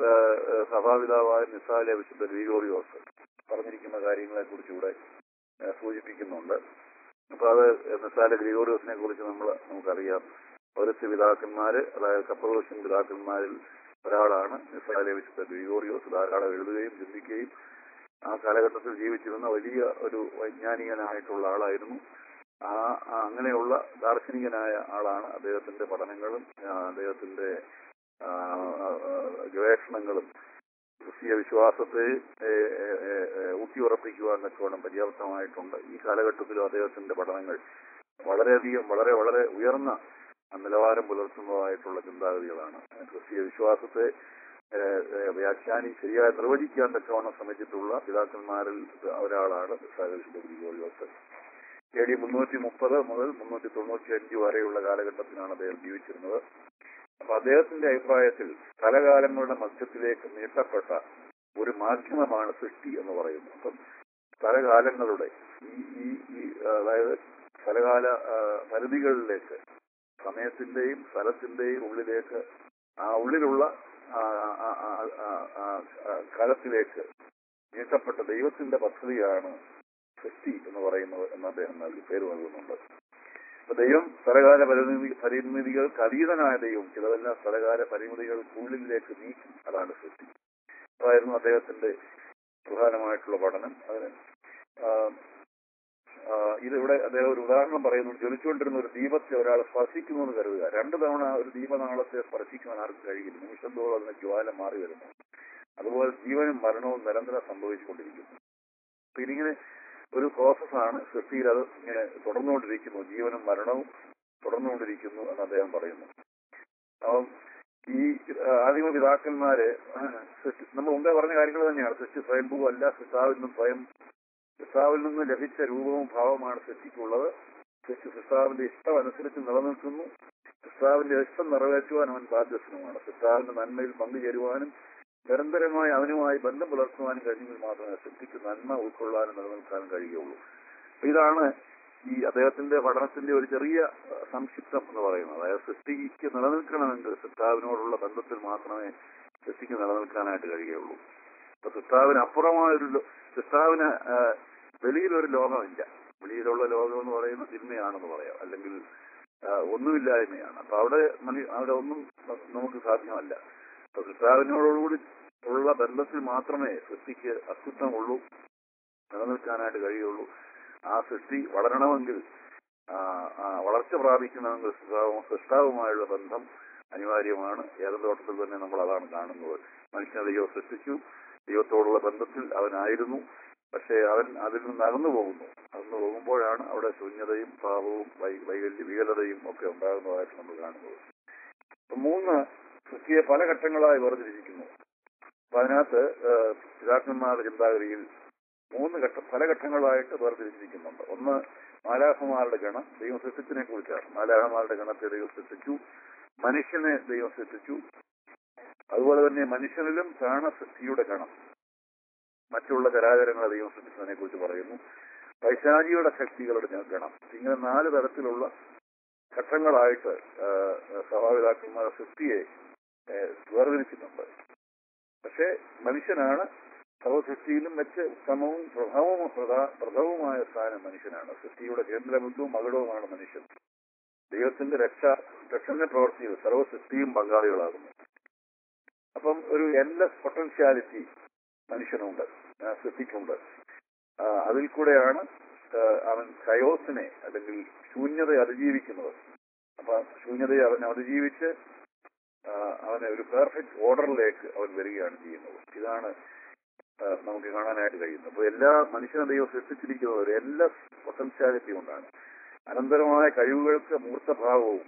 സഭാപിതാവായ നിസ്സാലെ വിശുദ്ധ ഗ്രിഗോറിയോസ് പറഞ്ഞിരിക്കുന്ന കാര്യങ്ങളെ കുറിച്ച് ഇവിടെ സൂചിപ്പിക്കുന്നുണ്ട്. അപ്പൊ അത് നിസ്സാലെ ഗ്രിഗോറിയോസിനെ കുറിച്ച് നമ്മൾ നമുക്കറിയാം. പൗരസ്ത്യ പിതാക്കന്മാര്, അതായത് കപ്പദോഷ്യൻ പിതാക്കന്മാരിൽ ഒരാളാണ് നിസ്സാലെ വിശുദ്ധ ഗ്രിഗോറിയോസ്. ധാരാളം എഴുതുകയും ചിന്തിക്കുകയും ആ കാലഘട്ടത്തിൽ ജീവിച്ചിരുന്ന വലിയ ഒരു വൈജ്ഞാനികനായിട്ടുള്ള ആളായിരുന്നു. ആ അങ്ങനെയുള്ള ദാർശനികനായ ആളാണ്. അദ്ദേഹത്തിന്റെ പഠനങ്ങളും അദ്ദേഹത്തിന്റെ ഗവേഷണങ്ങളും ക്രിസ്തീയ വിശ്വാസത്തെ ഊട്ടിയുറപ്പിക്കുവാൻ തക്കവണ്ണം പര്യാപ്തമായിട്ടുണ്ട്. ഈ കാലഘട്ടത്തിലും അദ്ദേഹത്തിന്റെ പഠനങ്ങൾ വളരെയധികം വളരെ വളരെ ഉയർന്ന നിലവാരം പുലർത്തുന്നതായിട്ടുള്ള ചിന്താഗതികളാണ്. ക്രിസ്തീയ വിശ്വാസത്തെ വ്യാഖ്യാനി ശരിയായി നിർവചിക്കാൻ തക്കവണ്ണം ശ്രമിച്ചിട്ടുള്ള പിതാക്കന്മാരിൽ ഒരാളാണ് വിശുദ്ധ ഗ്രിഗോറിയോസ്. എ ഡി മുന്നൂറ്റി മുപ്പത് മുതൽ മുന്നൂറ്റി തൊണ്ണൂറ്റി അഞ്ച് വരെയുള്ള കാലഘട്ടത്തിലാണ് അദ്ദേഹം ജീവിച്ചിരുന്നത്. അപ്പൊ അദ്ദേഹത്തിന്റെ അഭിപ്രായത്തിൽ സ്ഥലകാലങ്ങളുടെ മധ്യത്തിലേക്ക് നീട്ടപ്പെട്ട ഒരു മാധ്യമമാണ് സൃഷ്ടി എന്ന് പറയുന്നത്. അപ്പം സ്ഥലകാലങ്ങളുടെ ഈ ഈ അതായത് സ്ഥലകാല പരിധികളിലേക്ക്, സമയത്തിന്റെയും സ്ഥലത്തിന്റെയും ഉള്ളിലേക്ക്, ആ ഉള്ളിലുള്ള കാലത്തിലേക്ക് നീട്ടപ്പെട്ട ദൈവത്തിന്റെ പദ്ധതിയാണ് സൃഷ്ടി എന്ന് പറയുന്നത് എന്ന് അദ്ദേഹം നൽകി പേര് നൽകുന്നുണ്ട്. അപ്പൊ ദൈവം സ്ഥലകാല പരിമിതി പരിമിതികൾക്ക് അതീതനായ ദൈവം ചിലതെല്ലാം സ്ഥലകാല പരിമിതികൾക്കുള്ളിലേക്ക് നീക്കും. അതാണ് സൃഷ്ടി. അതായിരുന്നു അദ്ദേഹത്തിന്റെ പ്രധാനമായിട്ടുള്ള പഠനം. അതിന് ഇതിവിടെ അദ്ദേഹം ഒരു ഉദാഹരണം പറയുന്നു. ജ്വലിച്ചുകൊണ്ടിരുന്ന ഒരു ദീപത്തെ ഒരാൾ സ്പർശിക്കുന്നു എന്ന് കരുതുക. രണ്ടു തവണ ഒരു ദീപനാളത്തെ സ്പർശിക്കുവാൻ ആർക്കും കഴിയില്ല. നിമിഷത്തോളം അതിന് ജ്വാല മാറി വരുന്നു. അതുപോലെ ജീവനും മരണവും നിരന്തരം സംഭവിച്ചുകൊണ്ടിരിക്കുന്നു. അപ്പൊ ഇതിങ്ങനെ ഒരു പ്രോസസ്സാണ് സൃഷ്ടിയിൽ. അത് ഇങ്ങനെ തുടർന്നുകൊണ്ടിരിക്കുന്നു. ജീവനും മരണവും തുടർന്നുകൊണ്ടിരിക്കുന്നു എന്ന് അദ്ദേഹം പറയുന്നു. അപ്പം ഈ ആദിമ പിതാക്കന്മാര് നമ്മൾ മുമ്പേ പറഞ്ഞ കാര്യങ്ങൾ തന്നെയാണ്. സൃഷ്ടി സ്വയംഭൂ അല്ല. സൃഷ്ടാവിൽ നിന്നും സ്വയം സൃഷ്ടാവിൽ നിന്ന് ലഭിച്ച രൂപവും ഭാവമാണ് സൃഷ്ടിക്കുള്ളത്. സൃഷ്ടി സൃഷ്ടാവിന്റെ ഇഷ്ടം അനുസരിച്ച് നിലനിൽക്കുന്നു. സൃഷ്ടാവിന്റെ ഇഷ്ടം നിറവേറ്റുവാൻ അവൻ ബാധ്യസ്ഥനുമാണ്. സൃഷ്ടാവിന്റെ നന്മയിൽ പങ്കുചേരുവാനും നിരന്തരമായി അവനുമായി ബന്ധം പുലർത്തുവാനും കഴിഞ്ഞെങ്കിൽ മാത്രമേ സൃഷ്ടിക്ക് നന്മ ഉൾക്കൊള്ളാനും നിലനിൽക്കാനും കഴിയുകയുള്ളൂ. ഇതാണ് ഈ അദ്ദേഹത്തിന്റെ പഠനത്തിന്റെ ഒരു ചെറിയ സംക്ഷിപ്തം എന്ന് പറയുന്നത്. അതായത് സൃഷ്ടിക്ക് നിലനിൽക്കണമെങ്കിൽ സൃഷ്ടാവിനോടുള്ള ബന്ധത്തിൽ മാത്രമേ സൃഷ്ടിക്ക് നിലനിൽക്കാനായിട്ട് കഴിയുകയുള്ളൂ. അപ്പൊ സൃഷ്ടാവിന് അപ്പുറമായൊരു സൃഷ്ടാവിന് വെളിയിലൊരു ലോകമില്ല. വെളിയിലുള്ള ലോകം എന്ന് പറയുന്നത് തിന്മയാണെന്ന് പറയാം, അല്ലെങ്കിൽ ഒന്നുമില്ലായ്മയാണ്. അപ്പൊ അവിടെ അവിടെ ഒന്നും നമുക്ക് സാധ്യമല്ല. അപ്പൊ സൃഷ്ടാവിനോടുകൂടി ഉള്ള ബന്ധത്തിൽ മാത്രമേ സൃഷ്ടിക്ക് അസ്തിത്വമുള്ളൂ, നിലനിൽക്കാനായിട്ട് കഴിയുള്ളൂ. ആ സൃഷ്ടി വളരണമെങ്കിൽ, വളർച്ച പ്രാപിക്കണമെങ്കിൽ സൃഷ്ടാവും സൃഷ്ടാവുമായുള്ള ബന്ധം അനിവാര്യമാണ്. ഏതൊരു തോട്ടത്തിൽ തന്നെ നമ്മൾ അതാണ് കാണുന്നത്. മനുഷ്യനെ ദൈവം സൃഷ്ടിച്ചു, ദൈവത്തോടുള്ള ബന്ധത്തിൽ അവനായിരുന്നു. പക്ഷേ അവൻ അതിൽ നിന്ന് അകന്നു പോകുന്നു. അകന്നു പോകുമ്പോഴാണ് അവിടെ ശൂന്യതയും പാപവും വൈ വൈകല്യ വികലതയും ഒക്കെ ഉണ്ടാകുന്നതായിട്ട് നമ്മൾ കാണുന്നത്. മൂന്ന് സൃഷ്ടിയെ പല ഘട്ടങ്ങളായി വേർതിരിച്ചിരിക്കുന്നു. അപ്പൊ അതിനകത്ത് പിതാക്കന്മാരുടെ ചിന്താഗതിയിൽ മൂന്ന് ഘട്ട പല ഘട്ടങ്ങളായിട്ട് വേർതിരിച്ചിരിക്കുന്നുണ്ട്. ഒന്ന് മാലാഖമാരുടെ ഗണം, ദൈവം സൃഷ്ടിച്ചിനെ കുറിച്ചാണ്. മാലാഖമാരുടെ ഗണത്തെ ദൈവം സൃഷ്ടിച്ചു, മനുഷ്യനെ ദൈവം സൃഷ്ടിച്ചു. അതുപോലെ തന്നെ മനുഷ്യനിലും പ്രാണസൃഷ്ടിയുടെ ഗണം, മറ്റുള്ള ചരാചരങ്ങളെ ദൈവം സൃഷ്ടിച്ചതിനെ കുറിച്ച് പറയുന്നു. പൈശാചിയുടെ ശക്തികളുടെ ഗണം. ഇങ്ങനെ നാല് തരത്തിലുള്ള ഘട്ടങ്ങളായിട്ട് സഭാപിതാക്കന്മാർ സൃഷ്ടിയെ വേർതിരിച്ചിട്ടുണ്ട്. പക്ഷേ മനുഷ്യനാണ് സർവസൃഷ്ടിയിലും വെച്ച് ഉത്തമവും പ്രഥമവും പ്രഥമവുമായ സ്ഥാനം മനുഷ്യനാണ്. സൃഷ്ടിയുടെ കേന്ദ്രബിന്ദുവും മകുടവുമാണ് മനുഷ്യൻ. ദൈവത്തിന്റെ രക്ഷ രക്ഷണ പ്രവർത്തിയിൽ സർവസൃഷ്ടിയും പങ്കാളികളാകുന്നു. അപ്പം ഒരു എൻലെസ് പൊട്ടൻഷ്യാലിറ്റി മനുഷ്യനുണ്ട്, സൃഷ്ടിക്കുണ്ട്. അതിൽ കൂടെയാണ് അവൻ കയോസിനെ അല്ലെങ്കിൽ ശൂന്യതയെ അതിജീവിക്കുന്നത്. അപ്പൊ ശൂന്യതയെ അവൻ അതിജീവിച്ച് അവനെ ഒരു പെർഫെക്റ്റ് ഓർഡറിലേക്ക് അവൻ വരികയാണ് ചെയ്യുന്നത്. ഇതാണ് നമുക്ക് കാണാനായിട്ട് കഴിയുന്നത്. അപ്പൊ എല്ലാ മനുഷ്യനെ ദൈവം സൃഷ്ടിച്ചിരിക്കുന്നത് ഒരു എല്ലാ പൊട്ടൻഷ്യാലിറ്റി കൊണ്ടാണ്. അനന്തരമായ കഴിവുകൾക്ക് മൂർത്തഭാവവും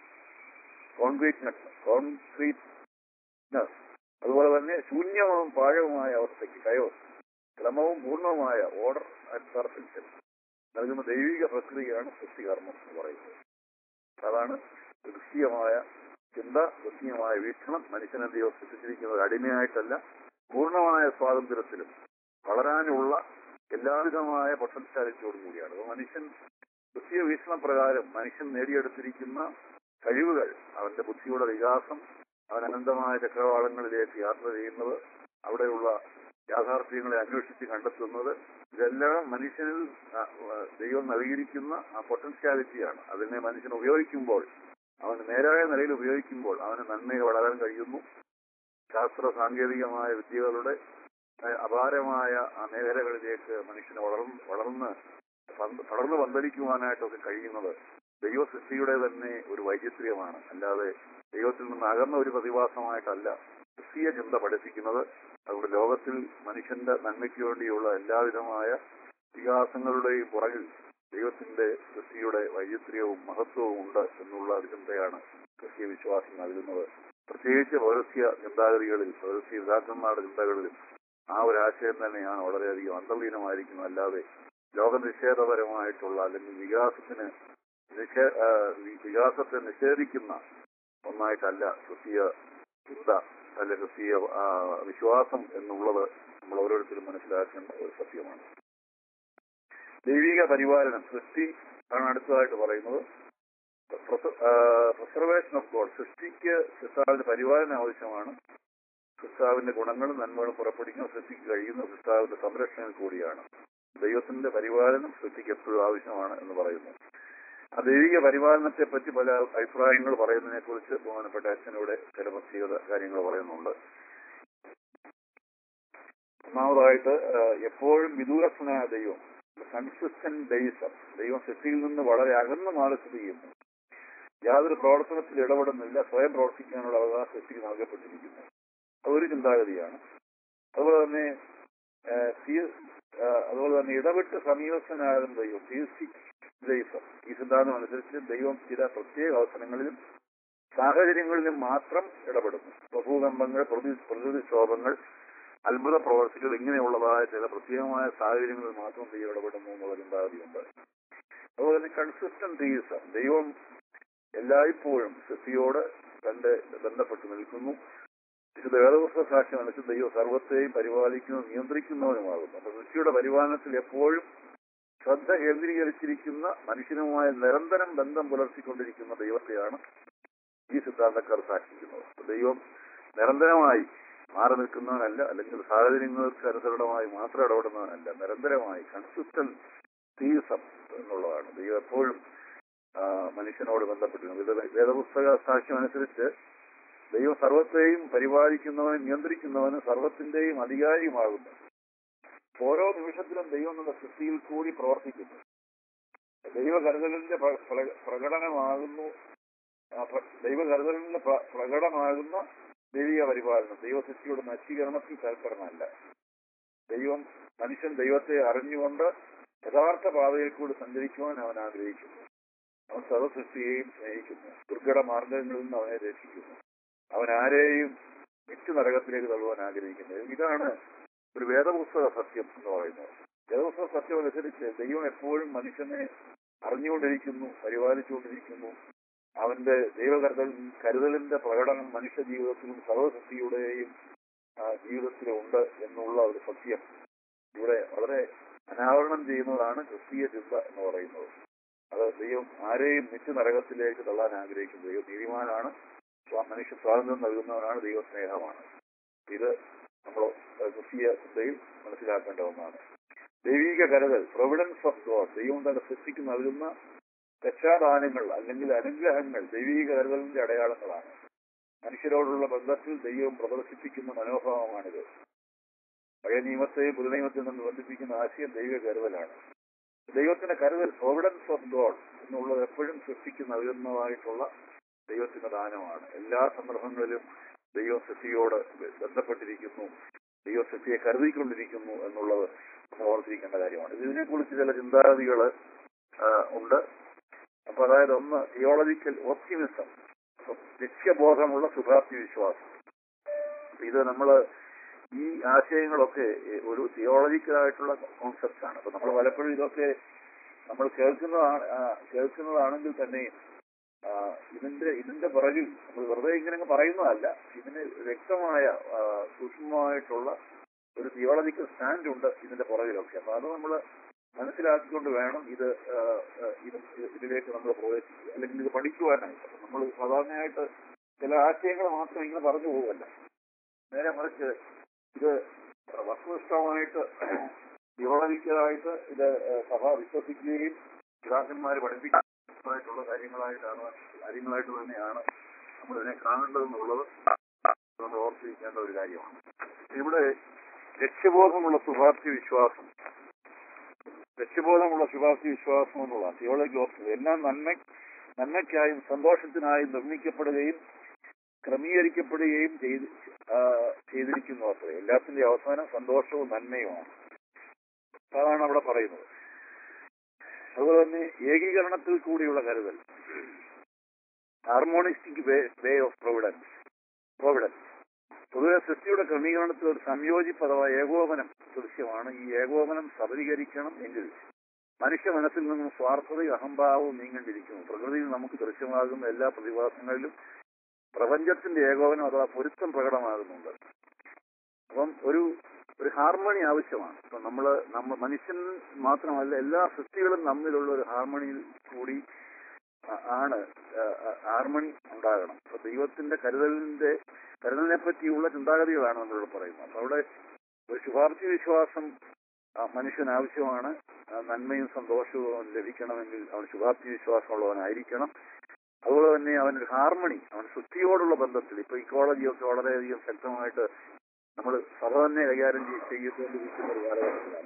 കോൺക്രീറ്റ്നെസ് കോൺക്രീറ്റ്നെസ് അതുപോലെ തന്നെ ശൂന്യവും പാഴവുമായ അവസ്ഥയ്ക്ക് കയോസ് ക്രമവും പൂർണ്ണവുമായ ഓർഡർ ആൻഡ് പെർഫെക്ഷൻ നൽകുന്ന ദൈവിക പ്രക്രിയയാണ് സൃഷ്ടികർമ്മം എന്ന് പറയുന്നത്. അതാണ് ക്രിസ്തീയമായ ചിന്ത, ക്രിസ്തീയമായ വീക്ഷണം. മനുഷ്യനെ ദൈവം സൃഷ്ടിച്ചിരിക്കുന്നത് അടിമയായിട്ടല്ല, പൂർണ്ണമായ സ്വാതന്ത്ര്യത്തിലും വളരാനുള്ള എല്ലാവിധമായ പൊട്ടൻഷ്യാലിറ്റിയോടും കൂടിയാണ്. അപ്പോൾ മനുഷ്യൻ ക്രിസ്തീയ വീക്ഷണപ്രകാരം മനുഷ്യൻ നേടിയെടുത്തിരിക്കുന്ന കഴിവുകൾ, അവന്റെ ബുദ്ധിയുടെ വികാസം, അവൻ അനന്തമായ ചക്രവാളങ്ങളിലേക്ക് യാത്ര ചെയ്യുന്നത്, അവിടെയുള്ള യാഥാർത്ഥ്യങ്ങളെ അന്വേഷിച്ച് കണ്ടെത്തുന്നത്, ഇതെല്ലാം മനുഷ്യനിൽ ദൈവം നൽകിയിരിക്കുന്ന ആ പൊട്ടൻഷ്യാലിറ്റിയാണ്. അതിനെ മനുഷ്യൻ ഉപയോഗിക്കുമ്പോൾ, അവന് നേരായ നിലയിൽ ഉപയോഗിക്കുമ്പോൾ അവന് നന്മയെ വളരാൻ കഴിയുന്നു. ശാസ്ത്ര സാങ്കേതികമായ വിദ്യകളുടെ അപാരമായ ആ മേഖലകളിലേക്ക് മനുഷ്യന് വളർന്ന് വളർന്ന് പടർന്നു പന്തലിക്കുവാനായിട്ടൊക്കെ കഴിയുന്നത് ദൈവ സൃഷ്ടിയുടെ തന്നെ ഒരു വൈചിത്ര്യമാണ്. അല്ലാതെ ദൈവത്തിൽ നിന്ന് അകന്ന ഒരു പ്രതിഭാസമായിട്ടല്ല ക്രിസ്തീയ ചിന്ത പഠിപ്പിക്കുന്നത്. അതുകൊണ്ട് ലോകത്തിൽ മനുഷ്യന്റെ നന്മയ്ക്ക് വേണ്ടിയുള്ള എല്ലാവിധമായ വികാസങ്ങളുടെയും പുറകിൽ ദൈവത്തിന്റെ സൃഷ്ടിയുടെ വൈചിത്ര്യവും മഹത്വവും ഉണ്ട് എന്നുള്ള ചിന്തയാണ് ക്രിസ്തീയ വിശ്വാസം നൽകുന്നത്. പ്രത്യേകിച്ച് പൗരസ്ത്യ ചിന്താഗതികളിൽ, പൗരസ്ത്യ പിതാക്കന്മാരുടെ ചിന്തകളിലും ആ ഒരു ആശയം തന്നെയാണ് വളരെയധികം അന്തർലീനമായിരിക്കുന്നത്. അല്ലാതെ ലോകനിഷേധപരമായിട്ടുള്ള അല്ലെങ്കിൽ വികാസത്തിന് നിഷേ വികാസത്തെ നിഷേധിക്കുന്ന ഒന്നായിട്ടല്ല ക്രിസ്തീയ ചിന്ത അല്ലെ ക്രിസ്തീയ വിശ്വാസം എന്നുള്ളത് നമ്മൾ ഓരോരുത്തരും മനസ്സിലാക്കേണ്ട ഒരു സത്യമാണ്. ദൈവിക പരിപാലനം, സൃഷ്ടി ആണ് അടുത്തതായിട്ട് പറയുന്നത്. പ്രിസർവേഷൻ ഓഫ് ഗോഡ്, സൃഷ്ടിക്ക് സൃഷ്ടാവിന്റെ പരിപാലനം ആവശ്യമാണ്. സൃഷ്ടാവിന്റെ ഗുണങ്ങളും നന്മകളും പുറപ്പെടുവിക്കാൻ സൃഷ്ടിക്ക് കഴിയുന്ന സൃഷ്ടാവിന്റെ സംരക്ഷണം കൂടിയാണ്. ദൈവത്തിന്റെ പരിപാലനം സൃഷ്ടിക്ക് എപ്പോഴും ആവശ്യമാണ് എന്ന് പറയുന്നു. ആ ദൈവിക പരിപാലനത്തെ പറ്റി പല അഭിപ്രായങ്ങൾ പറയുന്നതിനെ കുറിച്ച് ബഹുമാനപ്പെട്ട അച്ഛനോടെ ചില പ്രത്യേകത കാര്യങ്ങൾ പറയുന്നുണ്ട്. ഒന്നാമതായിട്ട് എപ്പോഴും വിദൂരസ്ഥനായ ദൈവം, കൺസിസ്റ്റന്റ് ഡെയിസം, ദൈവം സൃഷ്ടിയിൽ നിന്ന് വളരെ അകന്നു മാറി സ്ഥിതി ചെയ്യുന്നു. യാതൊരു പ്രവർത്തനത്തിൽ ഇടപെടുന്നില്ല, സ്വയം പ്രവർത്തിക്കാനുള്ള അവകാശം സൃഷ്ടിക്ക് നൽകപ്പെട്ടിരിക്കുന്നു. അതൊരു ചിന്താഗതിയാണ്. അതുപോലെ തന്നെ അതുപോലെ തന്നെ ഇടപെട്ട് സമീപസ്ഥനാകുന്ന ദൈവം, തിയസ്റ്റിക് ദൈവം. ഈ സിദ്ധാന്തം അനുസരിച്ച് ദൈവം ചില പ്രത്യേക അവസരങ്ങളിലും സാഹചര്യങ്ങളിലും മാത്രം ഇടപെടുന്നു. ഭൂകമ്പങ്ങൾ, പ്രകൃതി പ്രകൃതിക്ഷോഭങ്ങൾ, അത്ഭുത പ്രവർത്തികൾ, ഇങ്ങനെയുള്ളതായ ചില പ്രത്യേകമായ സാഹചര്യങ്ങളിൽ മാത്രം ദൈവം ഇടപെടുന്നു എന്നുള്ള ചിന്താഗതിയുണ്ട്. അതുപോലെ തന്നെ കൺസിസ്റ്റന്റ് തീസം, ദൈവം എല്ലായ്പ്പോഴും സൃഷ്ടിയോട് തന്റെ ബന്ധപ്പെട്ട് നിൽക്കുന്നു. വിശുദ്ധ വേദപുസ്തക സാക്ഷ്യം അനുസരിച്ച് ദൈവം സർവത്തെയും പരിപാലിക്കുന്നതും നിയന്ത്രിക്കുന്നവനുമാകുന്നു. അപ്പൊ സൃഷ്ടിയുടെ പരിപാലനത്തിൽ എപ്പോഴും ശ്രദ്ധ കേന്ദ്രീകരിച്ചിരിക്കുന്ന, മനുഷ്യനുമായ നിരന്തരം ബന്ധം പുലർത്തിക്കൊണ്ടിരിക്കുന്ന ദൈവത്തെയാണ് ഈ സിദ്ധാന്തക്കാർ സാക്ഷിക്കുന്നത്. ദൈവം നിരന്തരമായി മാറി നിൽക്കുന്നവനല്ല, അല്ലെങ്കിൽ സാഹചര്യങ്ങൾക്ക് അനുസരണമായി മാത്രം ഇടപെടുന്നവനല്ല, നിരന്തരമായി കൺസിസ്റ്റന്റ് തീസം എന്നുള്ളതാണ്. ദൈവം എപ്പോഴും മനുഷ്യനോട് ബന്ധപ്പെട്ടിരുന്നു. വേദപുസ്തക സാക്ഷ്യം അനുസരിച്ച് ദൈവം സർവത്തെയും പരിപാലിക്കുന്നവനും നിയന്ത്രിക്കുന്നവനും സർവത്തിന്റെയും അധികാരിയുമാകുന്നു. ഓരോ നിമിഷത്തിലും ദൈവം നമ്മുടെ സൃഷ്ടിയിൽ കൂടി പ്രവർത്തിക്കുന്നു. ദൈവകരുതലിന്റെ പ്രകടനമാകുന്നു ദൈവകരുതലിന്റെ പ്രകടമാകുന്ന ദൈവിക പരിപാലനം. ദൈവസൃഷ്ടിയുടെ നശീകരണത്തിൽ തൽപരമല്ല. ദൈവം മനുഷ്യൻ ദൈവത്തെ അറിഞ്ഞുകൊണ്ട് യഥാർത്ഥ പാതയിൽ കൂടി സഞ്ചരിക്കുവാൻ അവൻ ആഗ്രഹിക്കുന്നു. അവൻ സർവസൃഷ്ടിയെയും സ്നേഹിക്കുന്നു. ദുർഘട മാർഗങ്ങളിൽ നിന്ന് അവനെ രക്ഷിക്കുന്നു. അവൻ ആരെയും നിത്യ നരകത്തിലേക്ക് തള്ളുവാൻ ആഗ്രഹിക്കുന്നത്. ഇതാണ് ഒരു വേദപുസ്തക സത്യം എന്ന് പറയുന്നത്. വേദപുസ്തക സത്യം അനുസരിച്ച് ദൈവം എപ്പോഴും മനുഷ്യനെ അറിഞ്ഞുകൊണ്ടിരിക്കുന്നു, പരിപാലിച്ചുകൊണ്ടിരിക്കുന്നു. അവന്റെ ദൈവകരുതൽ കരുതലിന്റെ പ്രകടനം മനുഷ്യ ജീവിതത്തിലും സർവസൃഷ്ടിയുടെയും ജീവിതത്തിലും ഉണ്ട് എന്നുള്ള ഒരു സത്യം ഇവിടെ വളരെ അനാവരണം ചെയ്യുന്നതാണ് ക്രിസ്തീയ ചിന്ത എന്ന് പറയുന്നത്. അത് ദൈവം ആരെയും നിത്യ നരകത്തിലേക്ക് തള്ളാൻ ആഗ്രഹിക്കുന്നത്. ദൈവം നീതിമാനാണ്, മനുഷ്യ സ്വാതന്ത്ര്യം നൽകുന്നവനാണ്, ദൈവസ്നേഹമാണ്. ഇത് നമ്മൾ ക്രിസ്തീയ ചിന്തയിൽ മനസ്സിലാക്കേണ്ട ഒന്നാണ്. ദൈവിക കരുതൽ, പ്രൊവിഡൻസ് ഓഫ് ഗോഡ്, ദൈവം തന്റെ സൃഷ്ടിക്ക് നൽകുന്ന രക്ഷാദാനങ്ങൾ അല്ലെങ്കിൽ അനുഗ്രഹങ്ങൾ ദൈവിക കരുതലിന്റെ അടയാളങ്ങളാണ്. മനുഷ്യരോടുള്ള ബന്ധത്തിൽ ദൈവം പ്രദർശിപ്പിക്കുന്ന മനോഭാവമാണിത്. പഴയ നിയമത്തെയും പുതിയ നിയമത്തിൽ നിന്ന് ബന്ധിപ്പിക്കുന്ന ആശയം ദൈവിക കരുതലാണ്. ദൈവത്തിന്റെ കരുതൽ, പ്രൊവിഡൻസ് ഓഫ് ഗോഡ് എന്നുള്ളത് എപ്പോഴും സൃഷ്ടിക്ക് നൽകുന്നതായിട്ടുള്ള ദൈവത്തിന്റെ ദാനമാണ്. എല്ലാ സന്ദർഭങ്ങളിലും ദൈവം സൃഷ്ടിയോട് ബന്ധപ്പെട്ടിരിക്കുന്നു, ദൈവം സൃഷ്ടിയെ കരുതിക്കൊണ്ടിരിക്കുന്നു എന്നുള്ളത് നമ്മൾ ഓർത്തിരിക്കേണ്ട കാര്യമാണ്. ഇതിനെക്കുറിച്ച് ചില ചിന്താഗതികൾ ഉണ്ട്. അപ്പൊ അതായത് ഒന്ന് തിയോളജിക്കൽ ഓപ്റ്റിമിസം, ലക്ഷ്യബോധമുള്ള ശുഭാപ്തി വിശ്വാസം. ഇത് നമ്മള് ഈ ആശയങ്ങളൊക്കെ ഒരു തിയോളജിക്കലായിട്ടുള്ള കോൺസെപ്റ്റ് ആണ്. അപ്പൊ നമ്മൾ പലപ്പോഴും ഇതൊക്കെ നമ്മൾ കേൾക്കുന്നതാണ് കേൾക്കുന്നതാണെങ്കിൽ തന്നെയും ഇതിന്റെ ഇതിന്റെ പുറകിൽ നമ്മൾ വെറുതെ ഇങ്ങനെ പറയുന്നതല്ല, ഇതിന് വ്യക്തമായ സൂക്ഷ്മമായിട്ടുള്ള ഒരു തിയോളജിക്കൽ സ്റ്റാൻഡ് ഉണ്ട് ഇതിന്റെ പുറകിലൊക്കെ. അപ്പൊ അത് നമ്മൾ മനസ്സിലാക്കിക്കൊണ്ട് വേണം ഇത് ഇതിലേക്ക് നമ്മൾ പ്രവേശിക്കുക, അല്ലെങ്കിൽ ഇത് പഠിക്കുവാനായിട്ട്. നമ്മൾ സാധാരണയായിട്ട് ചില ആശയങ്ങൾ മാത്രം ഇങ്ങനെ പറഞ്ഞു പോകല്ല, നേരെ മറിച്ച് ഇത് വസ്തുനിഷ്ഠമായിട്ട് തിയോളജിക്കലായിട്ട് ഇത് സഭ വിശ്വസിക്കുകയും പിതാക്കന്മാർ പഠിപ്പിക്കുന്നതായിട്ടുള്ള കാര്യങ്ങളായിട്ടാണ് കാര്യങ്ങളായിട്ട് തന്നെയാണ് നമ്മൾ ഇതിനെ കാണേണ്ടതെന്നുള്ളത് നമ്മൾ ഓർത്തിരിക്കേണ്ട ഒരു കാര്യമാണ്. ഇവിടെ ലക്ഷ്യബോധമുള്ള ശുഭാപ്തി വിശ്വാസം ലക്ഷ്യബോധമുള്ള ശുഭാപ്തി വിശ്വാസം എന്നുള്ള തിയോളജി ഓഫ് എല്ലാം നന്മ നന്മയ്ക്കായും സന്തോഷത്തിനായും നിർമ്മിക്കപ്പെടുകയും ക്രമീകരിക്കപ്പെടുകയും ചെയ്ത് ചെയ്തിരിക്കുന്നു. അത്ര എല്ലാത്തിന്റെ അവസാനം സന്തോഷവും നന്മയുമാണ്. അതാണ് അവിടെ പറയുന്നത്. അതുപോലെ തന്നെ ഏകീകരണത്തിൽ കൂടിയുള്ള കരുതൽ, harmonistic way way of providence providence പൊതുവെ സൃഷ്ടിയുടെ ക്രമീകരണത്തിൽ ഒരു സംയോജിപ്പ് അഥവാ ഏകോപനം ദൃശ്യമാണ്. ഈ ഏകോപനം സബലീകരിക്കണം എങ്കിൽ മനുഷ്യ മനസ്സിൽ നിന്നും സ്വാർത്ഥതയും അഹംഭാവവും നീങ്ങേണ്ടിയിരിക്കുന്നു. പ്രകൃതിയിൽ നമുക്ക് ദൃശ്യമാകുന്ന എല്ലാ പ്രതിഭാസങ്ങളിലും പ്രപഞ്ചത്തിന്റെ ഏകോപനം അഥവാ പൊരുത്തം പ്രകടമാകുന്നുണ്ട്. അപ്പം ഒരു ഒരു ഹാർമണി ആവശ്യമാണ്. ഇപ്പൊ നമ്മള് നമ്മ മനുഷ്യൻ മാത്രമല്ല എല്ലാ സൃഷ്ടികളും തമ്മിലുള്ള ഒരു ഹാർമണിയിൽ കൂടി ആണ് ഹാർമണി ഉണ്ടാകണം. അപ്പൊ ദൈവത്തിന്റെ കരുതലിന്റെ കരുതലിനെ പറ്റിയുള്ള ചിന്താഗതികളാണ് നമ്മളിവിടെ പറയുന്നത്. അപ്പൊ അവിടെ ഒരു ശുഭാപ്തി വിശ്വാസം മനുഷ്യൻ ആവശ്യമാണ്. നന്മയും സന്തോഷവും ലഭിക്കണമെങ്കിൽ അവൻ ശുഭാപ്തി വിശ്വാസമുള്ളവനായിരിക്കണം. അതുപോലെ തന്നെ അവനൊരു ഹാർമണി, അവൻ സൃഷ്ടിയോടുള്ള ബന്ധത്തിൽ, ഇപ്പൊ ഇക്കോളജിയൊക്കെ വളരെയധികം ശക്തമായിട്ട് നമ്മൾ സഭ തന്നെ കൈകാര്യം ചെയ്തുകൊണ്ടിരിക്കുന്ന ഒരു കാലഘട്ടത്തിലാണ്.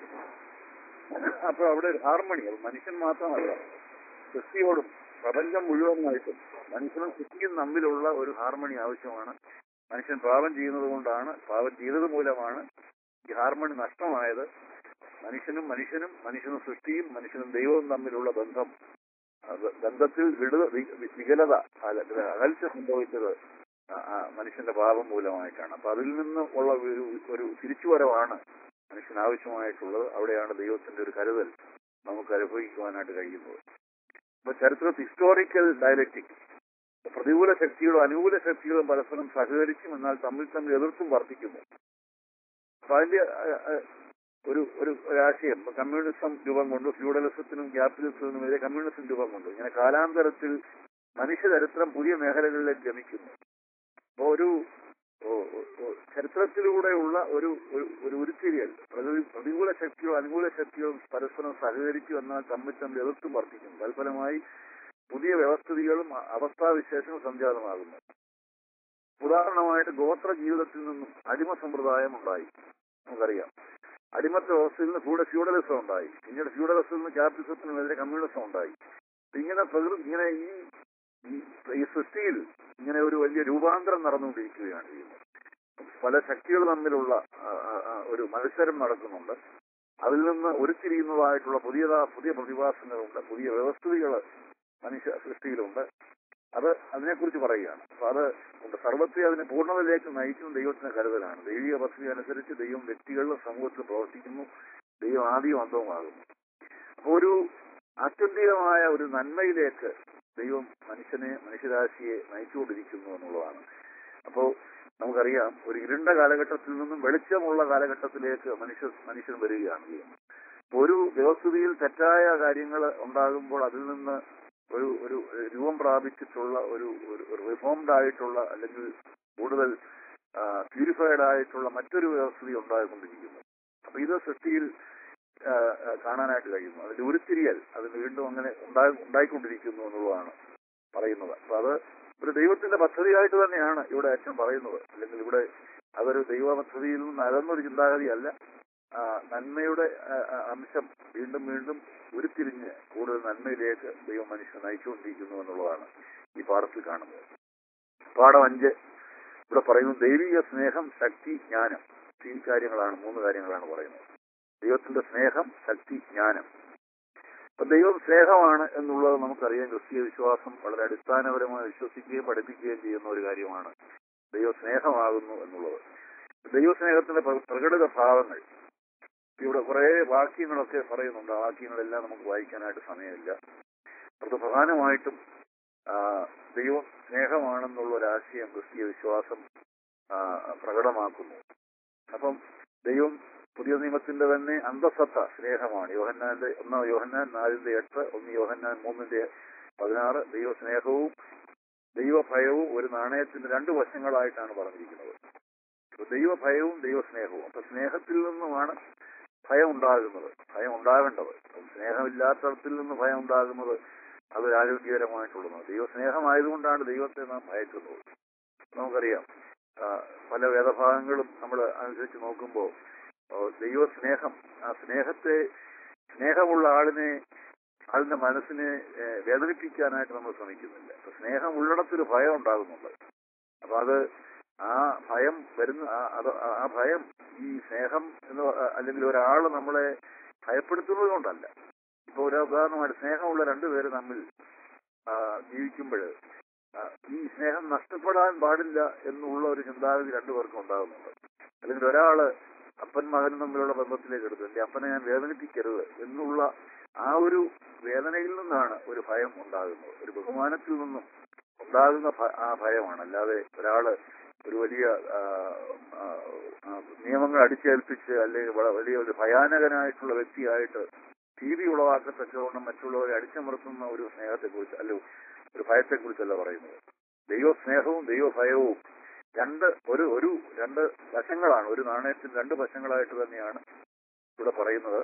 അപ്പൊ അവിടെ ഒരു ഹാർമണി, അത് മനുഷ്യൻ മാത്രമല്ല സൃഷ്ടിയോടും പ്രപഞ്ചം മുഴുവനായിട്ടും മനുഷ്യനും സൃഷ്ടിയും തമ്മിലുള്ള ഒരു ഹാർമണി ആവശ്യമാണ്. മനുഷ്യൻ പാപം ചെയ്യുന്നത് കൊണ്ടാണ്, പാപം ചെയ്തത് മൂലമാണ് ഈ ഹാർമണി നഷ്ടമായത്. മനുഷ്യനും മനുഷ്യനും മനുഷ്യനും സൃഷ്ടിയും മനുഷ്യനും ദൈവവും തമ്മിലുള്ള ബന്ധം, ബന്ധത്തിൽ വിടു വികലത അകൽച്ച സംഭവിച്ചത് മനുഷ്യന്റെ പാപം മൂലമായിട്ടാണ്. അപ്പൊ അതിൽ നിന്ന് ഉള്ള ഒരു ഒരു തിരിച്ചുവരവാണ് മനുഷ്യന് ആവശ്യമായിട്ടുള്ളത്. അവിടെയാണ് ദൈവത്തിന്റെ ഒരു കരുതൽ നമുക്ക് അനുഭവിക്കുവാനായിട്ട് കഴിയുന്നത്. അപ്പൊ ചരിത്രത്തിൽ ഹിസ്റ്റോറിക്കൽ ഡയലക്റ്റിക്, പ്രതികൂല ശക്തികളും അനുകൂല ശക്തികളും പരസ്പരം സഹകരിച്ചും എന്നാൽ തമ്മിൽ തമ്മിൽ എതിർത്തും വർദ്ധിക്കുന്നു. അപ്പൊ അതിന്റെ ഒരു ഒരു ഒരാശയം കമ്മ്യൂണിസം രൂപം കൊണ്ടു, ഫ്യൂഡലിസത്തിനും ക്യാപിറ്റലിസത്തിനും എതിരെ കമ്മ്യൂണിസം രൂപം കൊണ്ടു. ഇങ്ങനെ കാലാന്തരത്തിൽ മനുഷ്യചരിത്രം പുതിയ മേഖലകളിലേക്ക് ഗമിക്കുന്നു. അപ്പൊ ഒരു ചരിത്രത്തിലൂടെയുള്ള ഒരു ഒരു ഉരുത്തിരിയൽ, പ്രതികൂല ശക്തിയോ അനുകൂല ശക്തിയോ പരസ്പരം സഹകരിച്ചു എന്നാൽ തമ്മിൽ തമ്മിൽ എതിർത്തും വർദ്ധിക്കുന്നു. തൽഫലമായി പുതിയ വ്യവസ്ഥിതികളും അവസ്ഥാവിശേഷങ്ങളും സംജാതമാകുന്നു. ഉദാഹരണമായിട്ട് ഗോത്ര ജീവിതത്തിൽ നിന്നും അടിമ സമ്പ്രദായം ഉണ്ടായി. നമുക്കറിയാം, അടിമത്ത വ്യവസ്ഥയിൽ നിന്ന് കൂടെ ഫ്യൂഡലിസം ഉണ്ടായി. പിന്നീട് ഫ്യൂഡലിസത്തിൽ നിന്ന് ക്യാപിറ്റലിസത്തിനുമെതിരെ കമ്മ്യൂണിസം ഉണ്ടായി. ഇങ്ങനെ പ്രകൃതി ഇങ്ങനെ ഈ ഈ സൃഷ്ടിയിൽ ഇങ്ങനെ ഒരു വലിയ രൂപാന്തരം നടന്നുകൊണ്ടിരിക്കുകയാണ് ചെയ്യുന്നത്. പല ശക്തികൾ തമ്മിലുള്ള ഒരു മത്സരം നടക്കുന്നുണ്ട്. അതിൽ നിന്ന് ഉരുത്തിരിയുന്നതായിട്ടുള്ള പുതിയ പുതിയ പ്രതിഭാസങ്ങളുണ്ട്, പുതിയ വ്യവസ്ഥിതികൾ മനുഷ്യ സൃഷ്ടിയിലുണ്ട്. അത് അതിനെക്കുറിച്ച് പറയുകയാണ്. അപ്പൊ അത് ഉണ്ട് സർവത്തെ അതിനെ പൂർണ്ണതയിലേക്ക് നയിക്കുന്ന ദൈവത്തിന്റെ കരുതലാണ്. ദൈവിക പദ്ധതി അനുസരിച്ച് ദൈവം വ്യക്തികളിലും സമൂഹത്തിൽ പ്രവർത്തിക്കുന്നു. ദൈവം ആദ്യവും അന്തവുമാകുന്നു. അപ്പൊ ഒരു ആത്യന്തികമായ ഒരു നന്മയിലേക്ക് ദൈവം മനുഷ്യനെ മനുഷ്യരാശിയെ നയിച്ചുകൊണ്ടിരിക്കുന്നു എന്നുള്ളതാണ്. അപ്പോ നമുക്കറിയാം, ഒരു ഇരുണ്ട കാലഘട്ടത്തിൽ നിന്നും വെളിച്ചമുള്ള കാലഘട്ടത്തിലേക്ക് മനുഷ്യ മനുഷ്യൻ വരികയാണ് ചെയ്യുന്നത്. ഒരു വ്യവസ്ഥിതിയിൽ തെറ്റായ കാര്യങ്ങൾ ഉണ്ടാകുമ്പോൾ അതിൽ നിന്ന് ഒരു ഒരു രൂപം പ്രാപിച്ചിട്ടുള്ള ഒരു ഒരു റിഫോംഡ് ആയിട്ടുള്ള അല്ലെങ്കിൽ കൂടുതൽ പ്യൂരിഫൈഡ് ആയിട്ടുള്ള മറ്റൊരു വ്യവസ്ഥിതി ഉണ്ടായിക്കൊണ്ടിരിക്കുന്നു. അപ്പൊ ഇത് സൃഷ്ടിയിൽ കാണാനായിട്ട് കഴിയുന്നു. അതിന്റെ ഉരുത്തിരിയൽ അത് വീണ്ടും അങ്ങനെ ഉണ്ടായി ഉണ്ടായിക്കൊണ്ടിരിക്കുന്നു എന്നുള്ളതാണ് പറയുന്നത്. അപ്പൊ അത് ഒരു ദൈവത്തിന്റെ പദ്ധതിയായിട്ട് തന്നെയാണ് ഇവിടെ അച്ഛൻ പറയുന്നത്. അല്ലെങ്കിൽ ഇവിടെ അതൊരു ദൈവ പദ്ധതിയിൽ നിന്ന് അകന്നൊരു ചിന്താഗതിയല്ല. നന്മയുടെ അംശം വീണ്ടും വീണ്ടും ഉരുത്തിരിഞ്ഞ് കൂടുതൽ നന്മയിലേക്ക് ദൈവം മനുഷ്യനെ നയിച്ചുകൊണ്ടിരിക്കുന്നു എന്നുള്ളതാണ് ഈ പാഠത്തിൽ കാണുന്നത്. പാഠം അഞ്ച് ഇവിടെ പറയുന്നു, ദൈവിക സ്നേഹം, ശക്തി, ജ്ഞാനം. ഈ കാര്യങ്ങളാണ്, മൂന്ന് കാര്യങ്ങളാണ് പറയുന്നത്. ദൈവത്തിന്റെ സ്നേഹം, ശക്തി, ജ്ഞാനം. അപ്പൊ ദൈവം സ്നേഹമാണ് എന്നുള്ളത് നമുക്കറിയാം. ക്രിസ്തീയ വിശ്വാസം വളരെ അടിസ്ഥാനപരമായി വിശ്വസിക്കുകയും പഠിപ്പിക്കുകയും ചെയ്യുന്ന ഒരു കാര്യമാണ് ദൈവ സ്നേഹമാകുന്നു എന്നുള്ളത്. ദൈവസ്നേഹത്തിന്റെ പ്രകടിത ഭാവങ്ങൾ ഇവിടെ കുറെ വാക്യങ്ങളൊക്കെ പറയുന്നുണ്ട്. ആ വാക്യങ്ങളെല്ലാം നമുക്ക് വായിക്കാനായിട്ട് സമയമില്ല. അത് പ്രധാനമായിട്ടും ദൈവം സ്നേഹമാണെന്നുള്ള ഒരു ആശയം ക്രിസ്തീയ വിശ്വാസം പ്രകടമാക്കുന്നു. അപ്പം ദൈവം പുതിയ നിയമത്തിന്റെ തന്നെ അന്തസത്ത സ്നേഹമാണ്. യോഹന്നാന്റെ ഒന്നാം യോഹന്നാൻ നാലിന്റെ എട്ട്, ഒന്ന് യോഹന്നാൻ മൂന്നിന്റെ പതിനാറ്. ദൈവസ്നേഹവും ദൈവഭയവും ഒരു നാണയത്തിന്റെ രണ്ട് വശങ്ങളായിട്ടാണ് പറഞ്ഞിരിക്കുന്നത്. ദൈവഭയവും ദൈവസ്നേഹവും. അപ്പൊ സ്നേഹത്തിൽ നിന്നുമാണ് ഭയം ഉണ്ടാകുന്നത്, ഭയം ഉണ്ടാകേണ്ടത്. സ്നേഹമില്ലാത്തടത്തിൽ നിന്ന് ഭയം ഉണ്ടാകുന്നത് അത് ആരോഗ്യകരമായിട്ടുള്ളതാണ്. ദൈവസ്നേഹമായതുകൊണ്ടാണ് ദൈവത്തെ നാം ഭയക്കുന്നത്. നമുക്കറിയാം, പല വേദഭാഗങ്ങളും നമ്മൾ അനുസരിച്ച് നോക്കുമ്പോൾ ദൈവസ്നേഹം, ആ സ്നേഹത്തെ സ്നേഹമുള്ള ആളിനെ ആളിന്റെ മനസ്സിനെ വേദനിപ്പിക്കാനായിട്ട് നമ്മൾ ശ്രമിക്കുന്നില്ല. അപ്പൊ സ്നേഹം ഉള്ളിടത്തൊരു ഭയം ഉണ്ടാകുന്നുണ്ട്. അപ്പൊ അത് ആ ഭയം വരുന്ന അത് ആ ഭയം ഈ സ്നേഹം എന്ന് അല്ലെങ്കിൽ ഒരാൾ നമ്മളെ ഭയപ്പെടുത്തുന്നത് കൊണ്ടല്ല. ഇപ്പൊ ഒരു ഉദാഹരണമായിട്ട് സ്നേഹമുള്ള രണ്ടുപേര് തമ്മിൽ ജീവിക്കുമ്പോൾ ഈ സ്നേഹം നഷ്ടപ്പെടാൻ പാടില്ല എന്നുള്ള ഒരു ചിന്താഗതി രണ്ടുപേർക്കും ഉണ്ടാകുന്നുണ്ട്. അല്ലെങ്കിൽ ഒരാള് അപ്പൻ മകനും തമ്മിലുള്ള ബന്ധത്തിലേക്ക് എടുത്തു, എന്റെ അപ്പനെ ഞാൻ വേദനിപ്പിക്കരുത് എന്നുള്ള ആ ഒരു വേദനയിൽ നിന്നാണ് ഒരു ഭയം ഉണ്ടാകുന്നത്. ഒരു ബഹുമാനത്തിൽ നിന്നും ഉണ്ടാകുന്ന ആ ഭയമാണ്. അല്ലാതെ ഒരാള് ഒരു വലിയ നിയമങ്ങൾ അടിച്ചേൽപ്പിച്ച് അല്ലെങ്കിൽ വലിയ ഒരു ഭയാനകനായിട്ടുള്ള വ്യക്തിയായിട്ട് ഭീതി ഉളവാക്കത്തക്കവണ്ണം മറ്റുള്ളവരെ അടിച്ചമർത്തുന്ന ഒരു സ്നേഹത്തെക്കുറിച്ച് അല്ല, ഒരു ഭയത്തെക്കുറിച്ചല്ല പറയുന്നത്. ദൈവസ്നേഹവും ദൈവഭയവും രണ്ട് ഒരു ഒരു രണ്ട് വശങ്ങളാണ്. ഒരു നാണയത്തിന് രണ്ട് വശങ്ങളായിട്ട് തന്നെയാണ് ഇവിടെ പറയുന്നത്.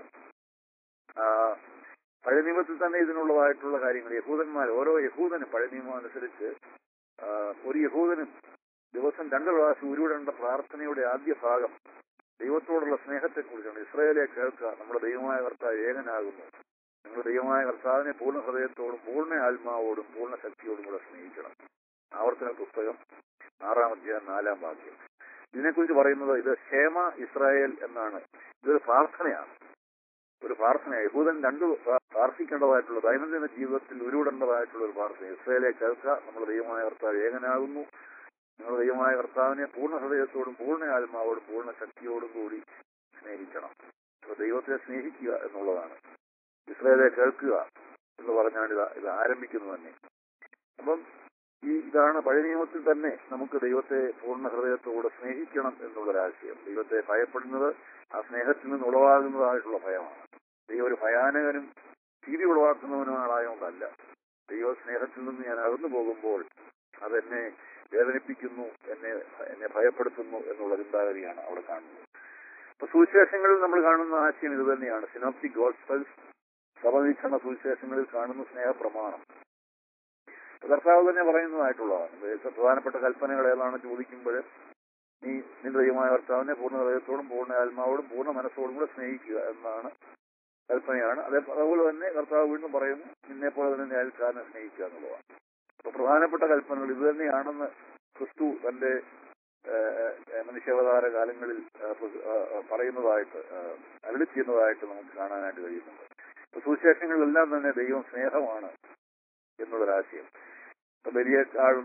പഴയ നിയമത്തിൽ തന്നെ ഇതിനുള്ളതായിട്ടുള്ള കാര്യങ്ങൾ യഹൂദന്മാർ ഓരോ യഹൂദനും പഴയ നിയമം അനുസരിച്ച് ഒരു യഹൂദനും ദിവസം രണ്ട് പ്രാവശ്യം ഉരുവിടേണ്ട പ്രാർത്ഥനയുടെ ആദ്യ ഭാഗം ദൈവത്തോടുള്ള സ്നേഹത്തെക്കുറിച്ചാണ്. ഇസ്രായേലെ കേൾക്കുക, നമ്മുടെ ദൈവമായ കർത്താവ് ഏകനാകുന്നു. നിങ്ങൾ ദൈവമായ കർത്താവിനെ പൂർണ്ണ ഹൃദയത്തോടും പൂർണ്ണ ആത്മാവോടും പൂർണ്ണ ശക്തിയോടും കൂടെ സ്നേഹിക്കണം. ആവർത്തന പുസ്തകം ആറാം അധ്യായം നാലാം വാക്യം. ഇതിനെക്കുറിച്ച് പറയുന്നത് ഇത് ക്ഷേമ ഇസ്രായേൽ എന്നാണ്. ഇതൊരു പ്രാർത്ഥനയാണ്, ഒരു പ്രാർത്ഥനയാണ്. യഹൂദൻ രണ്ട് പ്രാർത്ഥിക്കേണ്ടതായിട്ടുള്ള ദൈനംദിന ജീവിതത്തിൽ ഉരുവിടേണ്ടതായിട്ടുള്ള ഒരു പ്രാർത്ഥന. ഇസ്രായേലെ കേൾക്കുക, നമ്മുടെ ദൈവമായ കർത്താവ് ഏകനാകുന്നു. നിങ്ങൾ ദൈവമായ കർത്താവിനെ പൂർണ്ണ ഹൃദയത്തോടും പൂർണ്ണ ആത്മാവോടും പൂർണ്ണ ശക്തിയോടും കൂടി സ്നേഹിക്കണം. അപ്പൊ ദൈവത്തെ സ്നേഹിക്കുക എന്നുള്ളതാണ്. ഇസ്രായേലെ കേൾക്കുക എന്ന് പറഞ്ഞാണ് ഇത് ഇത് ആരംഭിക്കുന്നത് തന്നെ. അപ്പം ഈ ഇതാണ് പഴയ നിയമത്തിൽ തന്നെ നമുക്ക് ദൈവത്തെ പൂർണ്ണ ഹൃദയത്തോടെ സ്നേഹിക്കണം എന്നുള്ളൊരാശയം. ദൈവത്തെ ഭയപ്പെടുന്നത് ആ സ്നേഹത്തിൽ നിന്ന് ഉളവാകുന്നതായിട്ടുള്ള ഭയമാണ്. ദൈവം ഒരു ഭയാനകനും ഭീതി ഉളവാക്കുന്നവനുമായതുകൊണ്ടല്ല. ദൈവ സ്നേഹത്തിൽ നിന്ന് ഞാൻ അകന്നു പോകുമ്പോൾ അതെന്നെ വേദനിപ്പിക്കുന്നു, എന്നെ എന്നെ ഭയപ്പെടുത്തുന്നു എന്നുള്ള ചിന്താഗതിയാണ് അവിടെ കാണുന്നത്. അപ്പൊ സുവിശേഷങ്ങളിൽ നമ്മൾ കാണുന്ന ആശയം ഇത് തന്നെയാണ്. സിനോപ്റ്റിക് ഗോസ്പൽസ്, സഭവീക്ഷണ സുവിശേഷങ്ങളിൽ കാണുന്ന സ്നേഹപ്രമാണം കർത്താവ് തന്നെ പറയുന്നതായിട്ടുള്ളതാണ്. പ്രധാനപ്പെട്ട കൽപ്പനകൾ ഏതാണ് ചോദിക്കുമ്പോൾ നീ നിന്റെ ദൈവമായ കർത്താവിനെ പൂർണ്ണ ഹൃദയത്തോടും പൂർണ്ണ ആത്മാവോടും പൂർണ്ണ മനസ്സോടും കൂടെ സ്നേഹിക്കുക എന്നാണ് കൽപ്പനയാണ്. അതേ അതുപോലെ തന്നെ കർത്താവ് വീണ്ടും പറയുന്നു, നിന്നെപ്പോലെ തന്നെ അയൽക്കാരനെ സ്നേഹിക്കുക എന്നുള്ളതാണ്. അപ്പൊ പ്രധാനപ്പെട്ട കൽപ്പനകൾ ഇത് തന്നെയാണെന്ന് ക്രിസ്തു തന്റെ മനുഷ്യാവതാര കാലങ്ങളിൽ പറയുന്നതായിട്ട് അരുളി ചെയ്യുന്നതായിട്ട് നമുക്ക് കാണാനായിട്ട് കഴിയുന്നുണ്ട്. സുവിശേഷങ്ങളിലെല്ലാം തന്നെ ദൈവം സ്നേഹമാണ് എന്നുള്ളൊരാശയം. ബലിയേക്കാളും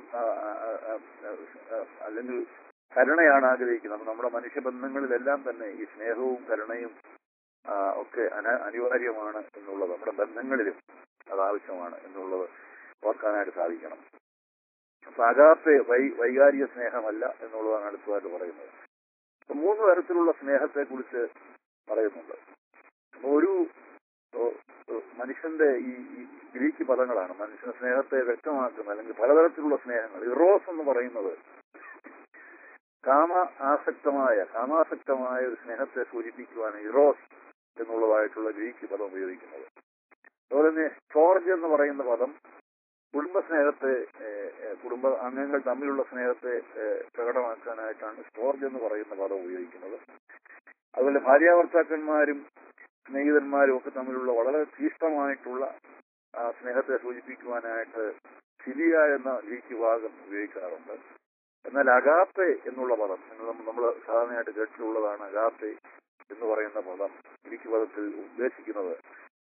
അല്ലെങ്കിൽ കരുണയാണ് ആഗ്രഹിക്കുന്നത്. നമ്മുടെ മനുഷ്യബന്ധങ്ങളിലെല്ലാം തന്നെ ഈ സ്നേഹവും കരുണയും ഒക്കെ അന അനിവാര്യമാണ് എന്നുള്ളത്, നമ്മുടെ ബന്ധങ്ങളിലും അത് ആവശ്യമാണ് എന്നുള്ളത് ഓർക്കാനായിട്ട് സാധിക്കണം. അപ്പൊ അഗാപ്പെ വൈ വൈകാരിക സ്നേഹമല്ല എന്നുള്ളതാണ് അടുത്തതായിട്ട് പറയുന്നത്. അപ്പൊ മൂന്ന് തരത്തിലുള്ള സ്നേഹത്തെ കുറിച്ച് പറയുന്നുണ്ട്. അപ്പൊ ഒരു മനുഷ്യന്റെ ഈ ഗ്രീക്ക് പദങ്ങളാണ് മനുഷ്യന്റെ സ്നേഹത്തെ വ്യക്തമാക്കുന്നത്, അല്ലെങ്കിൽ പലതരത്തിലുള്ള സ്നേഹങ്ങൾ. ഇറോസ് എന്ന് പറയുന്നത് കാമ ആസക്തമായ കാമാസക്തമായ ഒരു സ്നേഹത്തെ സൂചിപ്പിക്കുവാൻ ഇറോസ് എന്നുള്ളതായിട്ടുള്ള ഗ്രീക്ക് പദം ഉപയോഗിക്കുന്നത്. അതുപോലെ തന്നെ ജോർജ് എന്ന് പറയുന്ന പദം കുടുംബ സ്നേഹത്തെ, കുടുംബ അംഗങ്ങൾ തമ്മിലുള്ള സ്നേഹത്തെ പ്രകടമാക്കാനായിട്ടാണ് ജോർജ് എന്ന് പറയുന്ന പദം ഉപയോഗിക്കുന്നത്. അതുപോലെ ഭാര്യാഭർത്താക്കന്മാരും സ്നേഹിതന്മാരും ഒക്കെ തമ്മിലുള്ള വളരെ തീഷ്ണമായിട്ടുള്ള സ്നേഹത്തെ സൂചിപ്പിക്കുവാനായിട്ട് ഫിലിയ എന്ന ഗ്രീക്ക് ഭാഗം ഉപയോഗിക്കാറുണ്ട്. എന്നാൽ അഗാപ്പെ എന്നുള്ള പദം നമ്മൾ സാധാരണയായിട്ട് കേട്ടിട്ടുള്ളതാണ്. അഗാപ്പെ എന്ന് പറയുന്ന പദം ഗ്രീക്ക് പദത്തിൽ ഉദ്ദേശിക്കുന്നത്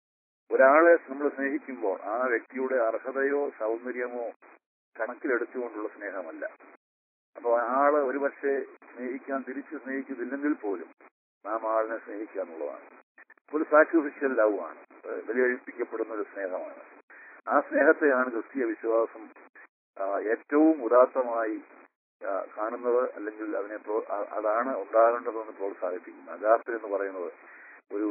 ഒരാളെ നമ്മൾ സ്നേഹിക്കുമ്പോൾ ആ വ്യക്തിയുടെ അർഹതയോ സൗന്ദര്യമോ കണക്കിലെടുത്തുകൊണ്ടുള്ള സ്നേഹമല്ല. അപ്പോൾ ആള് ഒരുപക്ഷെ സ്നേഹിക്കാൻ തിരിച്ച് സ്നേഹിക്കുന്നില്ലെങ്കിൽ പോലും നാം ആളിനെ സ്നേഹിക്കുക എന്നുള്ളതാണ്. ഒരു സാക്രിഫിഷ്യൽ ലവ് ആണ്, ബലികഴിപ്പിക്കപ്പെടുന്ന ഒരു സ്നേഹമാണ്. ആ സ്നേഹത്തെയാണ് ക്രിസ്തീയ വിശ്വാസം ഏറ്റവും ഉദാത്തമായി കാണുന്നത്, അല്ലെങ്കിൽ അതിനെ അതാണ് ഉണ്ടാകേണ്ടതെന്ന് പ്രോത്സാഹിപ്പിക്കുന്നത്. അഗാപ്പെ എന്ന് പറയുന്നത് ഒരു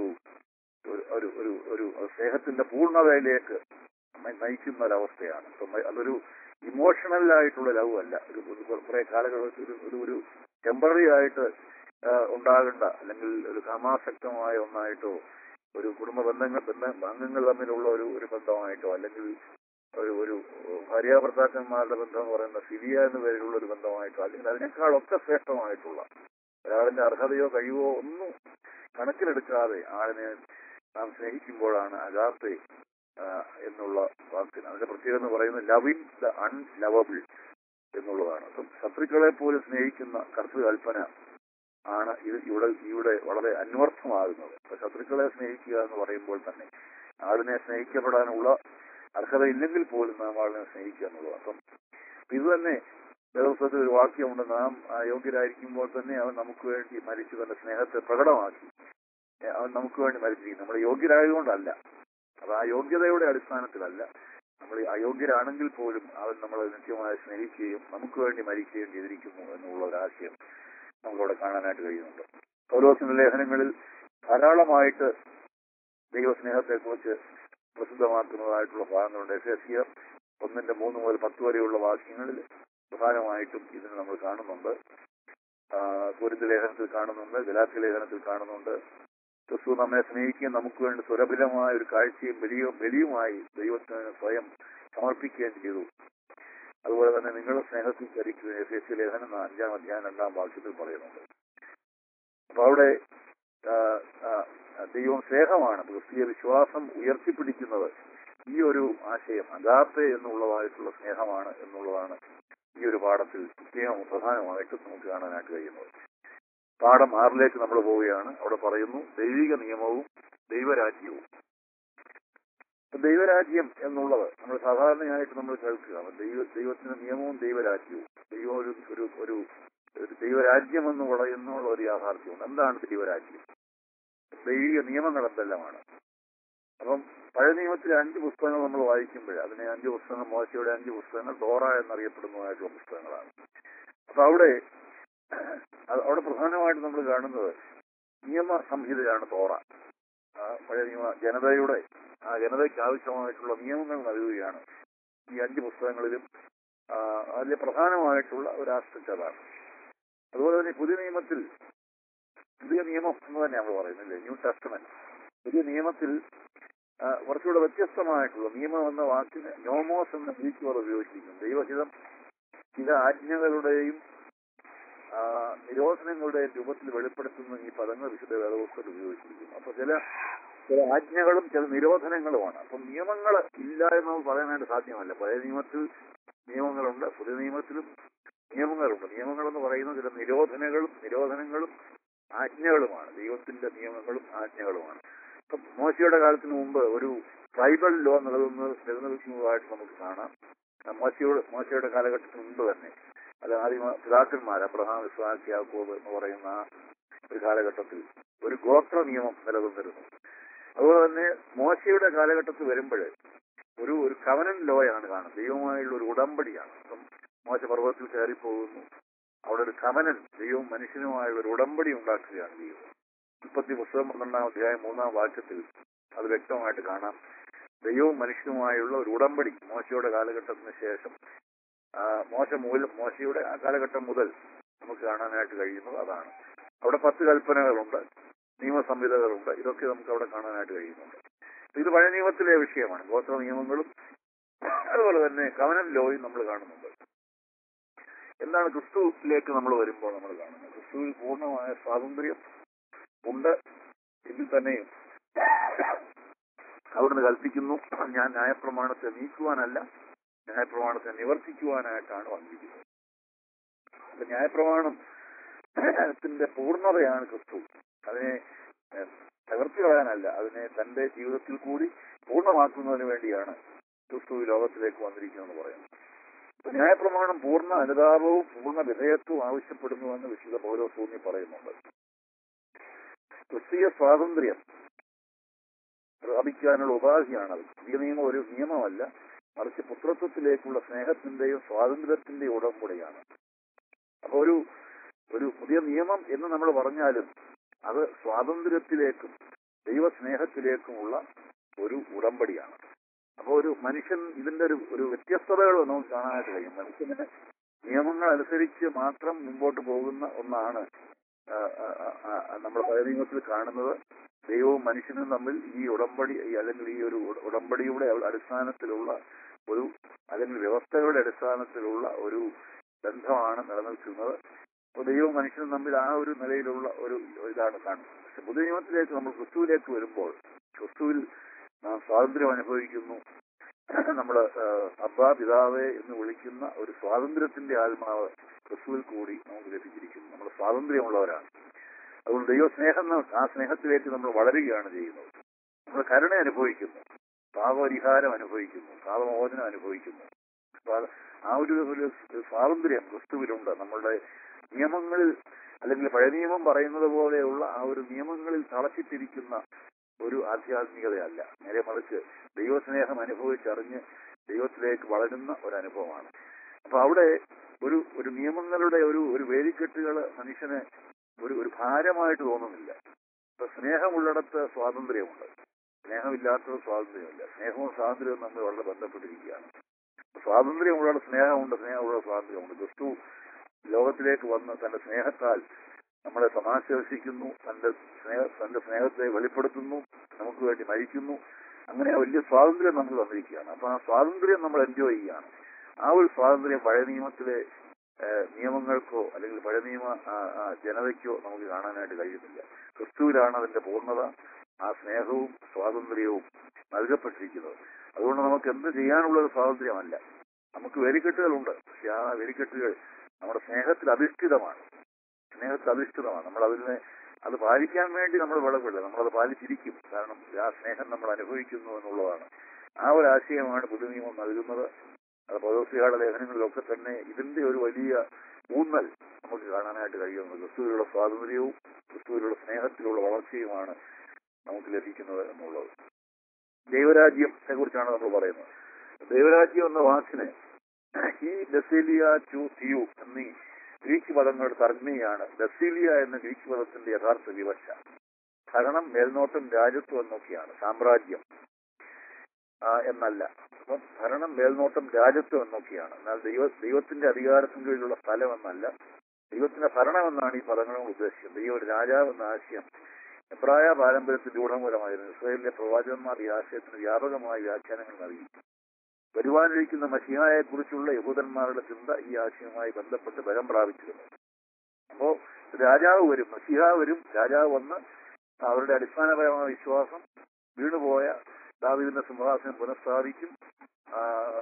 ഒരു ഒരു ഒരു സ്നേഹത്തിന്റെ പൂർണ്ണതയിലേക്ക് നയിക്കുന്ന ഒരവസ്ഥയാണ്. അതൊരു ഇമോഷണൽ ആയിട്ടുള്ള ലവ് അല്ല, ഒരു കുറെ കാലഘട്ടത്തിൽ ഒരു ഒരു ടെമ്പററി ആയിട്ട് ഉണ്ടാകേണ്ട, അല്ലെങ്കിൽ ഒരു കാമാസക്തമായ ഒന്നായിട്ടോ ഒരു കുടുംബ ബന്ധങ്ങൾ ബന്ധ അംഗങ്ങൾ തമ്മിലുള്ള ഒരു ഒരു ബന്ധമായിട്ടോ, അല്ലെങ്കിൽ ഒരു ഒരു ഭാര്യാഭർത്താക്കന്മാരുടെ ബന്ധം എന്ന് പറയുന്ന ഫിലിയ എന്ന പേരിലുള്ള ഒരു ബന്ധമായിട്ടോ, അല്ലെങ്കിൽ അതിനേക്കാളൊക്കെ ശ്രേഷ്ഠമായിട്ടുള്ള ഒരാളിന്റെ അർഹതയോ കഴിവോ ഒന്നും കണക്കിലെടുക്കാതെ ആളിനെ നാം സ്നേഹിക്കുമ്പോഴാണ് അഗാപ്പെ എന്നുള്ള വാക്കിന് അതിന്റെ പ്രത്യേകത എന്ന് പറയുന്നത് ലവിങ് ദ അൺലവബിൾ എന്നുള്ളതാണ്. അപ്പം ശത്രുക്കളെ പോലും സ്നേഹിക്കുന്ന കർത്തൃകൽപ്പന ആണ് ഇത് ഇവിടെ ഇവിടെ വളരെ അന്വർത്ഥമാകുന്നത്. അപ്പൊ ശത്രുക്കളെ സ്നേഹിക്കുക എന്ന് പറയുമ്പോൾ തന്നെ ആളിനെ സ്നേഹിക്കപ്പെടാനുള്ള അർഹത ഇല്ലെങ്കിൽ പോലും നാം ആളിനെ സ്നേഹിക്കുക എന്നുള്ളത്. അപ്പം ഇത് തന്നെ വേദപുസ്തകത്തിൽ ഒരു വാക്യമുണ്ട്, നാം അയോഗ്യരായിരിക്കുമ്പോൾ തന്നെ അവൻ നമുക്ക് വേണ്ടി മരിച്ചു തന്റെ സ്നേഹത്തെ പ്രകടമാക്കി. അവൻ നമുക്ക് വേണ്ടി മരിച്ചിരിക്കും. നമ്മൾ യോഗ്യരായതുകൊണ്ടല്ല, അത് ആ യോഗ്യതയുടെ അടിസ്ഥാനത്തിലല്ല. നമ്മൾ അയോഗ്യരാണെങ്കിൽ പോലും അവൻ നമ്മളെ നിത്യമായി സ്നേഹിക്കുകയും നമുക്ക് വേണ്ടി മരിക്കുകയും ചെയ്തിരിക്കുന്നു എന്നുള്ള ഒരാശയം നമുക്കവിടെ കാണാനായിട്ട് കഴിയുന്നുണ്ട്. പൗലോസിന്റെ ലേഖനങ്ങളിൽ ധാരാളമായിട്ട് ദൈവസ്നേഹത്തെ കുറിച്ച് പ്രസിദ്ധമാക്കുന്നതായിട്ടുള്ള ഭാഗങ്ങളുണ്ട്. എഫേസ്യർ ഒന്നിന്റെ മൂന്ന് മുതൽ പത്ത് വരെയുള്ള വാക്യങ്ങളിൽ പ്രധാനമായിട്ടും ഇതിന് നമ്മൾ കാണുന്നുണ്ട്. കൊരിന്ത് ലേഖനത്തിൽ കാണുന്നുണ്ട്, ഗലാത്യ ലേഖനത്തിൽ കാണുന്നുണ്ട്. ക്രിസ്തു നമ്മെ സ്നേഹിക്കുകയും നമുക്ക് വേണ്ടി സുലഭമായ ഒരു കാഴ്ചയും ബലിയോ ബലിയുമായി ദൈവത്തിന് സ്വയം സമർപ്പിക്കുകയും ചെയ്തു. അതുപോലെ തന്നെ നിങ്ങളുടെ സ്നേഹത്തിൽ ചരിക്കുകയും എഫേസ്യ ലേഖനം അഞ്ചാം അധ്യായം രണ്ടാം വാക്യത്തിൽ പറയുന്നുണ്ട്. അപ്പൊ അവിടെ ദൈവം സ്നേഹമാണ്. ക്രിസ്തീയ വിശ്വാസം ഉയർത്തിപ്പിടിക്കുന്നത് ഈ ഒരു ആശയം അഗാപ്പെ എന്നുള്ളതായിട്ടുള്ള സ്നേഹമാണ് എന്നുള്ളതാണ് ഈ ഒരു പാഠത്തിൽ പ്രത്യേകം പ്രധാനമായിട്ട് നമുക്ക് കാണാനായിട്ട് കഴിയുന്നത്. പാഠം ആറിലേക്ക് നമ്മൾ പോവുകയാണ്. അവിടെ പറയുന്നു ദൈവിക നിയമവും ദൈവരാജ്യവും. ദൈവരാജ്യം എന്നുള്ളത് നമ്മൾ സാധാരണയായിട്ട് നമ്മൾ കേൾക്കുക ദൈവ ദൈവത്തിന്റെ നിയമവും ദൈവരാജ്യവും. ദൈവം ഒരു ഒരു ഒരു ദൈവരാജ്യം എന്ന് പറയുന്നുള്ള ഒരു യാഥാർത്ഥ്യമുണ്ട്. എന്താണ് ദൈവരാജ്യം? ദൈവിക നിയമങ്ങൾ എന്തെല്ലാമാണ്? അപ്പം പഴയ നിയമത്തിലെ അഞ്ച് പുസ്തകങ്ങൾ നമ്മൾ വായിക്കുമ്പോൾ അതിനെ അഞ്ച് പുസ്തകങ്ങൾ മോശയുടെ അഞ്ച് പുസ്തകങ്ങൾ തോറ എന്നറിയപ്പെടുന്നതായിട്ടുള്ള പുസ്തകങ്ങളാണ്. അപ്പൊ അവിടെ അവിടെ പ്രധാനമായിട്ട് നമ്മൾ കാണുന്നത് നിയമ സംഹിതയാണ് തോറ. പഴയ നിയമ ജനതയുടെ ആ ജനതയ്ക്ക് ആവശ്യമായിട്ടുള്ള നിയമങ്ങൾ നൽകുകയാണ് ഈ അഞ്ച് പുസ്തകങ്ങളിലും. അതിലെ പ്രധാനമായിട്ടുള്ള ഒരു ആസ്പെക്ട് അതാണ്. അതുപോലെ തന്നെ പുതിയ നിയമത്തിൽ പുതിയ നിയമം എന്ന് തന്നെ നമ്മൾ പറയുന്നില്ലേ, ന്യൂ ടെസ്റ്റമെന്റ്. പുതിയ നിയമത്തിൽ കുറച്ചുകൂടെ വ്യത്യസ്തമായിട്ടുള്ള നിയമം എന്ന വാക്കിന് നോമോസ് എന്ന ഗ്രീക്ക് പദം ഉപയോഗിച്ചിരിക്കുന്നു. ദൈവഹിതം ചില ആജ്ഞകളുടെയും നിരോധനങ്ങളുടെയും രൂപത്തിൽ വെളിപ്പെടുത്തുന്ന ഈ പദങ്ങൾ വിശുദ്ധ വേദപുസ്തകത്തിൽ ഉപയോഗിച്ചിരിക്കുന്നു. അപ്പൊ ചില ചില ആജ്ഞകളും ചില നിരോധനങ്ങളുമാണ്. അപ്പം നിയമങ്ങൾ ഇല്ല എന്ന് പറയാനായിട്ട് സാധ്യമല്ല. പഴയ നിയമത്തിൽ നിയമങ്ങളുണ്ട്, പുതിയ നിയമത്തിലും നിയമങ്ങളുണ്ട്. നിയമങ്ങൾ എന്ന് പറയുന്നത് ചില നിരോധനകളും നിരോധനങ്ങളും ആജ്ഞകളുമാണ്. ദൈവത്തിന്റെ നിയമങ്ങളും ആജ്ഞകളുമാണ്. ഇപ്പം മോശയുടെ കാലത്തിന് മുമ്പ് ഒരു ട്രൈബൽ ലോ നിലനിന്ന് നിലനിൽക്കുന്നതായിട്ട് നമുക്ക് കാണാം. മോശയുടെ മോശയുടെ കാലഘട്ടത്തിന് മുമ്പ് തന്നെ, അത് ആദ്യം പിതാക്കന്മാർ അബ്രഹാം, ഇസ്ഹാക്ക്, യാക്കോബ് എന്ന് പറയുന്ന ആ ഒരു കാലഘട്ടത്തിൽ ഒരു ഗോത്ര നിയമം നിലനിന്നിരുന്നു. അതുപോലെ തന്നെ മോശയുടെ കാലഘട്ടത്തിൽ വരുമ്പോൾ ഒരു ഒരു കവനൻ ലോയാണ് കാണുന്നത്. ദൈവമായുള്ള ഒരു ഉടമ്പടിയാണ്. അപ്പം മോശ പർവ്വതത്തിൽ കയറിപ്പോകുന്നു. അവിടെ ഒരു കവനൻ, ദൈവവും മനുഷ്യനുമായുള്ള ഒരു ഉടമ്പടി ഉണ്ടാക്കുകയാണ് ദൈവം. ഉൽപ്പത്തി പുസ്തകം പന്ത്രണ്ടാം അധ്യായം മൂന്നാം വാക്യത്തിൽ അത് വ്യക്തമായിട്ട് കാണാം. ദൈവവും മനുഷ്യനുമായുള്ള ഒരു ഉടമ്പടി മോശയുടെ കാലഘട്ടത്തിന് ശേഷം, മോശ മൂലം മോശയുടെ ആ കാലഘട്ടം മുതൽ നമുക്ക് കാണാനായിട്ട് കഴിയുന്നത് അതാണ്. അവിടെ പത്ത് കൽപ്പനകളുണ്ട്, നിയമസംഹിതകളുണ്ട്. ഇതൊക്കെ നമുക്ക് അവിടെ കാണാനായിട്ട് കഴിയുന്നുണ്ട്. ഇത് പഴയ നിയമത്തിലെ വിഷയമാണ്. ഗോത്ര നിയമങ്ങളും അതുപോലെ തന്നെ കവനന്റ് ലോയും നമ്മൾ കാണുന്നുണ്ട്. എന്താണ് ക്രിസ്തുവിലേക്ക് നമ്മൾ വരുമ്പോൾ നമ്മൾ കാണുന്നത്? ക്രിസ്തുവിൽ പൂർണ്ണമായ സ്വാതന്ത്ര്യം ഉണ്ട്. ഇതിൽ തന്നെയും അവിടുന്ന് കൽപ്പിക്കുന്നു, ഞാൻ ന്യായപ്രമാണത്തെ നീക്കുവാനല്ല, ന്യായപ്രമാണത്തെ നിവർത്തിക്കുവാനായിട്ടാണ് വന്നിരിക്കുന്നത്. അപ്പൊ ന്യായപ്രമാണത്തിന്റെ പൂർണ്ണതയാണ് ക്രിസ്തു. അതിനെ തകർത്തി കളയാനല്ല, അതിനെ തന്റെ ജീവിതത്തിൽ കൂടി പൂർണ്ണമാക്കുന്നതിന് വേണ്ടിയാണ് ക്രിസ്തു ഈ ലോകത്തിലേക്ക് വന്നിരിക്കുന്നതെന്ന് പറയുന്നത്. ന്യായപ്രമാണം പൂർണ്ണ അനുതാപവും പൂർണ്ണ വിധേയത്വവും ആവശ്യപ്പെടുന്നുവെന്ന് വിശുദ്ധ പൗലോസ് ഊന്നി പറയുന്നുണ്ട്. ക്രിസ്തീയ സ്വാതന്ത്ര്യം പ്രാപിക്കാനുള്ള ഉപാധിയാണത്. പുതിയ നിയമം ഒരു നിയമമല്ല, മറിച്ച് പുത്രത്വത്തിലേക്കുള്ള സ്നേഹത്തിന്റെയും സ്വാതന്ത്ര്യത്തിന്റെയും ഉടമ്പടിയാണ്. അപ്പൊ ഒരു ഒരു പുതിയ നിയമം എന്ന് നമ്മൾ പറഞ്ഞാലും അത് സ്വാതന്ത്ര്യത്തിലേക്കും ദൈവസ്നേഹത്തിലേക്കുമുള്ള ഒരു ഉടമ്പടിയാണ്. അപ്പൊ ഒരു മനുഷ്യൻ ഇതിന്റെ ഒരു ഒരു വ്യത്യസ്തതകൾ നമുക്ക് കാണാനായിട്ട് കഴിയും. മനുഷ്യന് നിയമങ്ങൾ അനുസരിച്ച് മാത്രം മുമ്പോട്ട് പോകുന്ന ഒന്നാണ് നമ്മൾ പഴയ നിയമത്തിൽ കാണുന്നത്. ദൈവവും മനുഷ്യനും തമ്മിൽ ഈ ഉടമ്പടി അല്ലെങ്കിൽ ഈ ഒരു ഉടമ്പടിയുടെ അടിസ്ഥാനത്തിലുള്ള ഒരു അല്ലെങ്കിൽ വ്യവസ്ഥകളുടെ അടിസ്ഥാനത്തിലുള്ള ഒരു ബന്ധമാണ് നിലനിൽക്കുന്നത്. അപ്പോൾ ദൈവവും മനുഷ്യനും തമ്മിൽ ആ ഒരു നിലയിലുള്ള ഒരു ഇതാണ് കാണുന്നത്. പക്ഷെ പുതിയ നിയമത്തിലേക്ക് നമ്മൾ ക്രിസ്തുവിലേക്ക് വരുമ്പോൾ ക്രിസ്തുവിൽ നാം സ്വാതന്ത്ര്യം അനുഭവിക്കുന്നു. നമ്മൾ അബ്ബാ പിതാവേ എന്ന് വിളിക്കുന്ന ഒരു സ്വാതന്ത്ര്യത്തിന്റെ ആത്മാവ് ക്രിസ്തുവിൽ കൂടി നമുക്ക് ലഭിച്ചിരിക്കുന്നു. നമ്മൾ സ്വാതന്ത്ര്യമുള്ളവരാണ്. അതുകൊണ്ട് ദൈവസ്നേഹം, ആ സ്നേഹത്തിലേക്ക് നമ്മൾ വളരുകയാണ് ചെയ്യുന്നത്. നമ്മൾ കരുണ അനുഭവിക്കുന്നു, പാപപരിഹാരം അനുഭവിക്കുന്നു, പാപമോചനം അനുഭവിക്കുന്നു. ആ ഒരു ഒരു സ്വാതന്ത്ര്യം ക്രിസ്തുവിലുണ്ട്. നമ്മളുടെ നിയമങ്ങളിൽ അല്ലെങ്കിൽ പഴയ നിയമം പറയുന്നത് പോലെയുള്ള ആ ഒരു നിയമങ്ങളിൽ തളച്ചിട്ടിരിക്കുന്ന ഒരു ആധ്യാത്മികതയല്ല, നേരെ മറിച്ച് ദൈവസ്നേഹം അനുഭവിച്ചറിഞ്ഞ് ദൈവത്തിലേക്ക് വളരുന്ന ഒരു അനുഭവമാണ്. അപ്പൊ അവിടെ ഒരു ഒരു നിയമങ്ങളുടെ ഒരു ഒരു വേലിക്കെട്ടുകൾ മനുഷ്യന് ഒരു ഒരു ഭാരമായിട്ട് തോന്നുന്നില്ല. ഇപ്പൊ സ്നേഹമുള്ളിടത്ത് സ്വാതന്ത്ര്യമുണ്ട്, സ്നേഹമില്ലാത്തത് സ്വാതന്ത്ര്യമില്ല. സ്നേഹവും സ്വാതന്ത്ര്യവും തമ്മിൽ വളരെ ബന്ധപ്പെട്ടിരിക്കുകയാണ്. സ്വാതന്ത്ര്യമുള്ളിടത്ത് സ്നേഹമുണ്ട്, സ്നേഹമുള്ള സ്വാതന്ത്ര്യമുണ്ട്. ക്രിസ്തു ലോകത്തിലേക്ക് വന്ന് തന്റെ സ്നേഹത്താൽ നമ്മളെ സമാശ്വസിക്കുന്നു, തന്റെ സ്നേഹ തന്റെ സ്നേഹത്തെ വെളിപ്പെടുത്തുന്നു, നമുക്ക് വേണ്ടി മരിക്കുന്നു. അങ്ങനെ വലിയ സ്വാതന്ത്ര്യം നമ്മൾ തന്നിരിക്കുകയാണ്. അപ്പൊ ആ സ്വാതന്ത്ര്യം നമ്മൾ എൻജോയ് ചെയ്യുകയാണ്. ആ ഒരു സ്വാതന്ത്ര്യം പഴയ നിയമത്തിലെ നിയമങ്ങൾക്കോ അല്ലെങ്കിൽ പഴയ നിയമ ജനതയ്ക്കോ നമുക്ക് കാണാനായിട്ട് കഴിയുന്നില്ല. ക്രിസ്തുവിലാണ് അതിന്റെ പൂർണ്ണത, ആ സ്നേഹവും സ്വാതന്ത്ര്യവും നൽകപ്പെട്ടിരിക്കുന്നത്. അതുകൊണ്ട് നമുക്ക് എന്ത് ചെയ്യാനുള്ള സ്വാതന്ത്ര്യമല്ല. നമുക്ക് വെരിക്കെട്ടുകളുണ്ട്, പക്ഷെ ആ വെരിക്കെട്ടുകൾ നമ്മുടെ സ്നേഹത്തിൽ അധിഷ്ഠിതമാണ്. സ്നേഹത്തിൽ അധിഷ്ഠിതമാണ്. നമ്മൾ അതിനെ അത് പാലിക്കാൻ വേണ്ടി നമ്മൾ വിളവില്ല, നമ്മളത് പാലിച്ചിരിക്കും. കാരണം ആ സ്നേഹം നമ്മൾ അനുഭവിക്കുന്നു എന്നുള്ളതാണ്. ആ ഒരു ആശയമാണ് പുതിയ നിയമം നൽകുന്നത്. അത് പൗലോസ്ലിഹയുടെ ലേഖനങ്ങളിലൊക്കെ തന്നെ ഇതിന്റെ ഒരു വലിയ ഊന്നൽ നമുക്ക് കാണാനായിട്ട് കഴിയുന്നത്. ക്രിസ്തുവിലുള്ള സ്വാതന്ത്ര്യവും ക്രിസ്തുവിലുള്ള സ്നേഹത്തിലുള്ള വളർച്ചയുമാണ് നമുക്ക് ലഭിക്കുന്നത് എന്നുള്ളത്. ദൈവരാജ്യത്തെ കുറിച്ചാണ് നമ്മൾ പറയുന്നത്. ദൈവരാജ്യം എന്ന വാക്കിന് ഈ ബസേലിയ ടു തിയു എന്നീ ഗ്രീക്ക് പദങ്ങളുടെ തർജ്ജമയാണ്. ബസീലിയ എന്ന ഗ്രീക്ക് പദത്തിന്റെ യഥാർത്ഥ വിവക്ഷ ഭരണം, മേൽനോട്ടം, രാജ്യത്വം എന്നൊക്കെയാണ്. സാമ്രാജ്യം എന്നല്ല. അപ്പം ഭരണം, മേൽനോട്ടം, രാജ്യത്വം എന്നൊക്കെയാണ്. എന്നാൽ ദൈവ ദൈവത്തിന്റെ അധികാരത്തിന് കീഴിലുള്ള സ്ഥലം എന്നല്ല, ദൈവത്തിന്റെ ഭരണം എന്നാണ് ഈ പദങ്ങളും ഉദ്ദേശിക്കുന്നത്. ദൈവം ഒരു രാജാവ് എന്ന ആശയം എബ്രായ പാരമ്പര്യത്തിൽ രൂഢമൂലമായിരുന്നു. ഇസ്രായേലിലെ പ്രവാചകന്മാർ ഈ ആശയത്തിന് വ്യാപകമായ വ്യാഖ്യാനങ്ങൾ നൽകി. വരുവാനിരിക്കുന്ന മശിഹായെ കുറിച്ചുള്ള യഹൂദന്മാരുടെ ചിന്ത ഈ ആശയവുമായി ബന്ധപ്പെട്ട് ബലം പ്രാപിച്ചിരുന്നു. അപ്പോ രാജാവ് വരും, മശിഹ വരും, രാജാവ് വന്ന് അവരുടെ അടിസ്ഥാനപരമായ വിശ്വാസം വീണുപോയ ദാവീദിന്റെ സിംഹാസനം പുനഃസ്ഥാപിക്കും,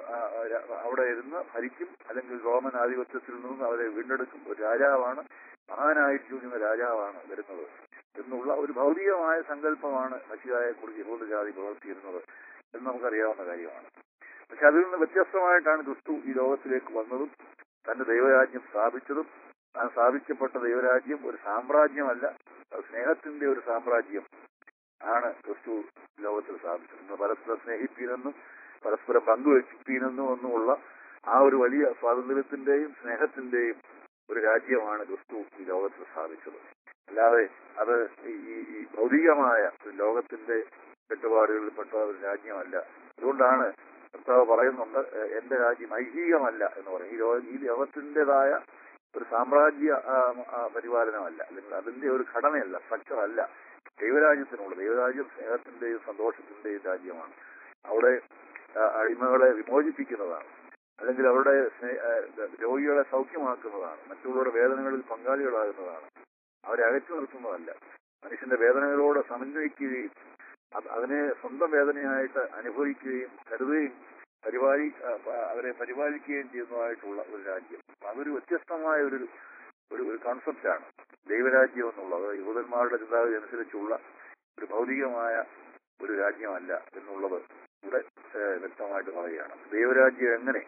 ര- അവിടെ ഇരുന്ന് ഭരിക്കും, അല്ലെങ്കിൽ റോമൻ ആധിപത്യത്തിൽ നിന്ന് അവരെ വീണ്ടെടുക്കും. ഒരു രാജാവാണ്, മഹാനായിരിക്കുന്ന രാജാവാണ് വരുന്നത് എന്നുള്ള ഒരു ഭൗതികമായ സങ്കല്പമാണ് മഷിഹായെ കുറിച്ച് യഹൂദ ജാതി പുലർത്തിയിരുന്നത് എന്ന് നമുക്കറിയാവുന്ന കാര്യമാണ്. പക്ഷെ അതിൽ നിന്ന് വ്യത്യസ്തമായിട്ടാണ് ക്രിസ്തു ഈ ലോകത്തിലേക്ക് വന്നതും തന്റെ ദൈവരാജ്യം സ്ഥാപിച്ചതും. ആ സ്ഥാപിക്കപ്പെട്ട ദൈവരാജ്യം ഒരു സാമ്രാജ്യമല്ല, അത് സ്നേഹത്തിന്റെ ഒരു സാമ്രാജ്യം ആണ് ക്രിസ്തു ലോകത്തിൽ സ്ഥാപിച്ചത്. നമ്മൾ പരസ്പരം സ്നേഹിപ്പീനെന്നും പരസ്പരം പങ്കുവെപ്പിനെന്നും ഒന്നുമുള്ള ആ ഒരു വലിയ സ്വാതന്ത്ര്യത്തിന്റെയും സ്നേഹത്തിന്റെയും ഒരു രാജ്യമാണ് ക്രിസ്തു ഈ ലോകത്തിൽ സ്ഥാപിച്ചത്. അല്ലാതെ അത് ഈ ഈ ഭൗതികമായ ഒരു ലോകത്തിന്റെ കെട്ടുപാടുകളിൽപ്പെട്ട ഒരു രാജ്യമല്ല. അതുകൊണ്ടാണ് കർത്താവ് പറയുന്നുണ്ട്, എന്റെ രാജ്യം ഐഹികമല്ല എന്ന് പറയും. ഈ ലോക ഈ ലോകത്തിൻ്റെതായ ഒരു സാമ്രാജ്യ പരിപാലനമല്ല, അല്ലെങ്കിൽ അതിന്റെ ഒരു ഘടനയല്ല, സ്ട്രക്ചർ അല്ല ദൈവരാജ്യത്തിനുള്ള. ദൈവരാജ്യം സ്നേഹത്തിന്റെയും സന്തോഷത്തിന്റെയും രാജ്യമാണ്. അവിടെ അടിമകളെ വിമോചിപ്പിക്കുന്നതാണ്, അല്ലെങ്കിൽ അവരുടെ രോഗികളെ സൗഖ്യമാക്കുന്നതാണ്, മറ്റുള്ളവരുടെ വേദനകളിൽ പങ്കാളികളാകുന്നതാണ്, അവരെ അകറ്റി നിർത്തുന്നതല്ല. മനുഷ്യന്റെ വേദനകളോട് സമന്വയിക്കുകയും അതിനെ സ്വന്തം വേദനയായിട്ട് അനുഭവിക്കുകയും കരുതുകയും പരിപാലി അവരെ പരിപാലിക്കുകയും ചെയ്യുന്നതായിട്ടുള്ള ഒരു രാജ്യം. അതൊരു വ്യത്യസ്തമായ ഒരു ഒരു ഒരു കോൺസെപ്റ്റാണ് ദൈവരാജ്യം എന്നുള്ളത്. യഹൂദന്മാരുടെ ചിന്താഗതി അനുസരിച്ചുള്ള ഒരു ഭൗതികമായ ഒരു രാജ്യമല്ല എന്നുള്ളത് ഇവിടെ വ്യക്തമായിട്ട് പറയുകയാണ്. ദൈവരാജ്യം എങ്ങനെ?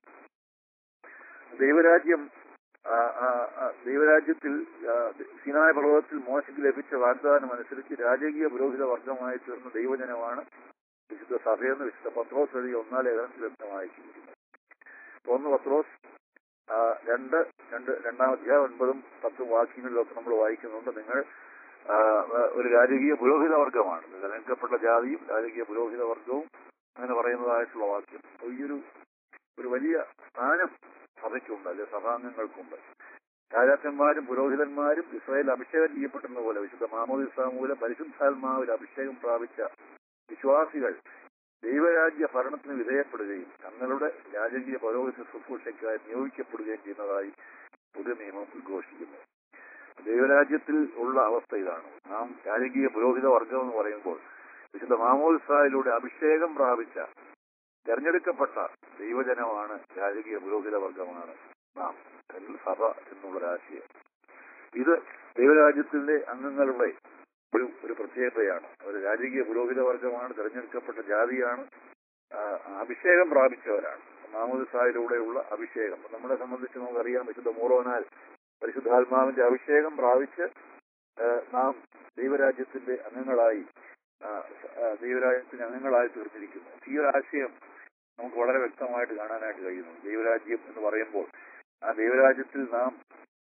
ദൈവരാജ്യം ദൈവരാജ്യത്തിൽ സീനായ പർവ്വതത്തിൽ മോശയ്ക്ക് ലഭിച്ച വാഗ്ദാനം അനുസരിച്ച് രാജകീയ പുരോഹിത വർഗമായി തീർന്ന ദൈവജനമാണ് വിശുദ്ധ സഭയെന്ന് വിശുദ്ധ പത്രോസ് എഴുതിയ ഒന്നാം ലേഖനത്തിൽ വ്യക്തമായിരിക്കുന്നത്. ഒന്ന് പത്രോസ് രണ്ട് രണ്ട് രണ്ടാം അധ്യായം ഒൻപതും പത്തും വാക്യങ്ങളിലൊക്കെ നമ്മൾ വായിക്കുന്നുണ്ട്. നിങ്ങൾ ഒരു രാജകീയ പുരോഹിത വർഗമാണ്, തെരഞ്ഞെടുക്കപ്പെട്ട ജാതിയും രാജകീയ പുരോഹിത വർഗവും അങ്ങനെ പറയുന്നതായിട്ടുള്ള വാക്യം. ഈ ഒരു ഒരു വലിയ സ്ഥാനം സഭയ്ക്കുണ്ട്, അല്ലെ സഭാംഗങ്ങൾക്കുണ്ട്. രാജാക്കന്മാരും പുരോഹിതന്മാരും ഇസ്രായേൽ അഭിഷേകം ചെയ്യപ്പെടുന്ന പോലെ വിശുദ്ധ മാമോദിസ മൂലം പരിശുദ്ധാത്മാവിൽ അഭിഷേകം പ്രാപിച്ച വിശ്വാസികൾ ദൈവരാജ്യ ഭരണത്തിന് വിധേയപ്പെടുകയും തങ്ങളുടെ രാജകീയ പൗരോഹിത്യ ശുശ്രൂഷയ്ക്കായി നിയോഗിക്കപ്പെടുകയും ചെയ്യുന്നതായി പുതിയ നിയമം ഉദ്ഘോഷിക്കുന്നു. ദൈവരാജ്യത്തിൽ ഉള്ള അവസ്ഥ ഇതാണ്. നാം രാജകീയ പുരോഹിത വർഗം എന്ന് പറയുമ്പോൾ വിശുദ്ധ മാമോദിസയിലൂടെ അഭിഷേകം പ്രാപിച്ച തെരഞ്ഞെടുക്കപ്പെട്ട ദൈവജനമാണ് രാജകീയ പുരോഹിത വർഗമാണ് നാം, സഭ എന്നുള്ളൊരാശയം. ഇത് ദൈവരാജ്യത്തിന്റെ അംഗങ്ങളുടെ ഒരു ഒരു പ്രത്യേകതയാണ്. അവർ രാജകീയ പുരോഹിത വർഗമാണ്, തെരഞ്ഞെടുക്കപ്പെട്ട ജാതിയാണ്, അഭിഷേകം പ്രാപിച്ചവരാണ്. മാമോദിസയിലൂടെയുള്ള അഭിഷേകം നമ്മളെ സംബന്ധിച്ച് നമുക്കറിയാം. വിശുദ്ധ മൂറോനാൽ പരിശുദ്ധാത്മാവിന്റെ അഭിഷേകം പ്രാപിച്ച് നാം ദൈവരാജ്യത്തിന്റെ അംഗങ്ങളായി ദൈവരാജ്യത്തിന്റെ അംഗങ്ങളായി തീർന്നിരിക്കുന്നു. ഈ ഒരു ആശയം നമുക്ക് വളരെ വ്യക്തമായിട്ട് കാണാനായിട്ട് കഴിയുന്നു. ദൈവരാജ്യം എന്ന് പറയുമ്പോൾ ആ ദൈവരാജ്യത്തിൽ നാം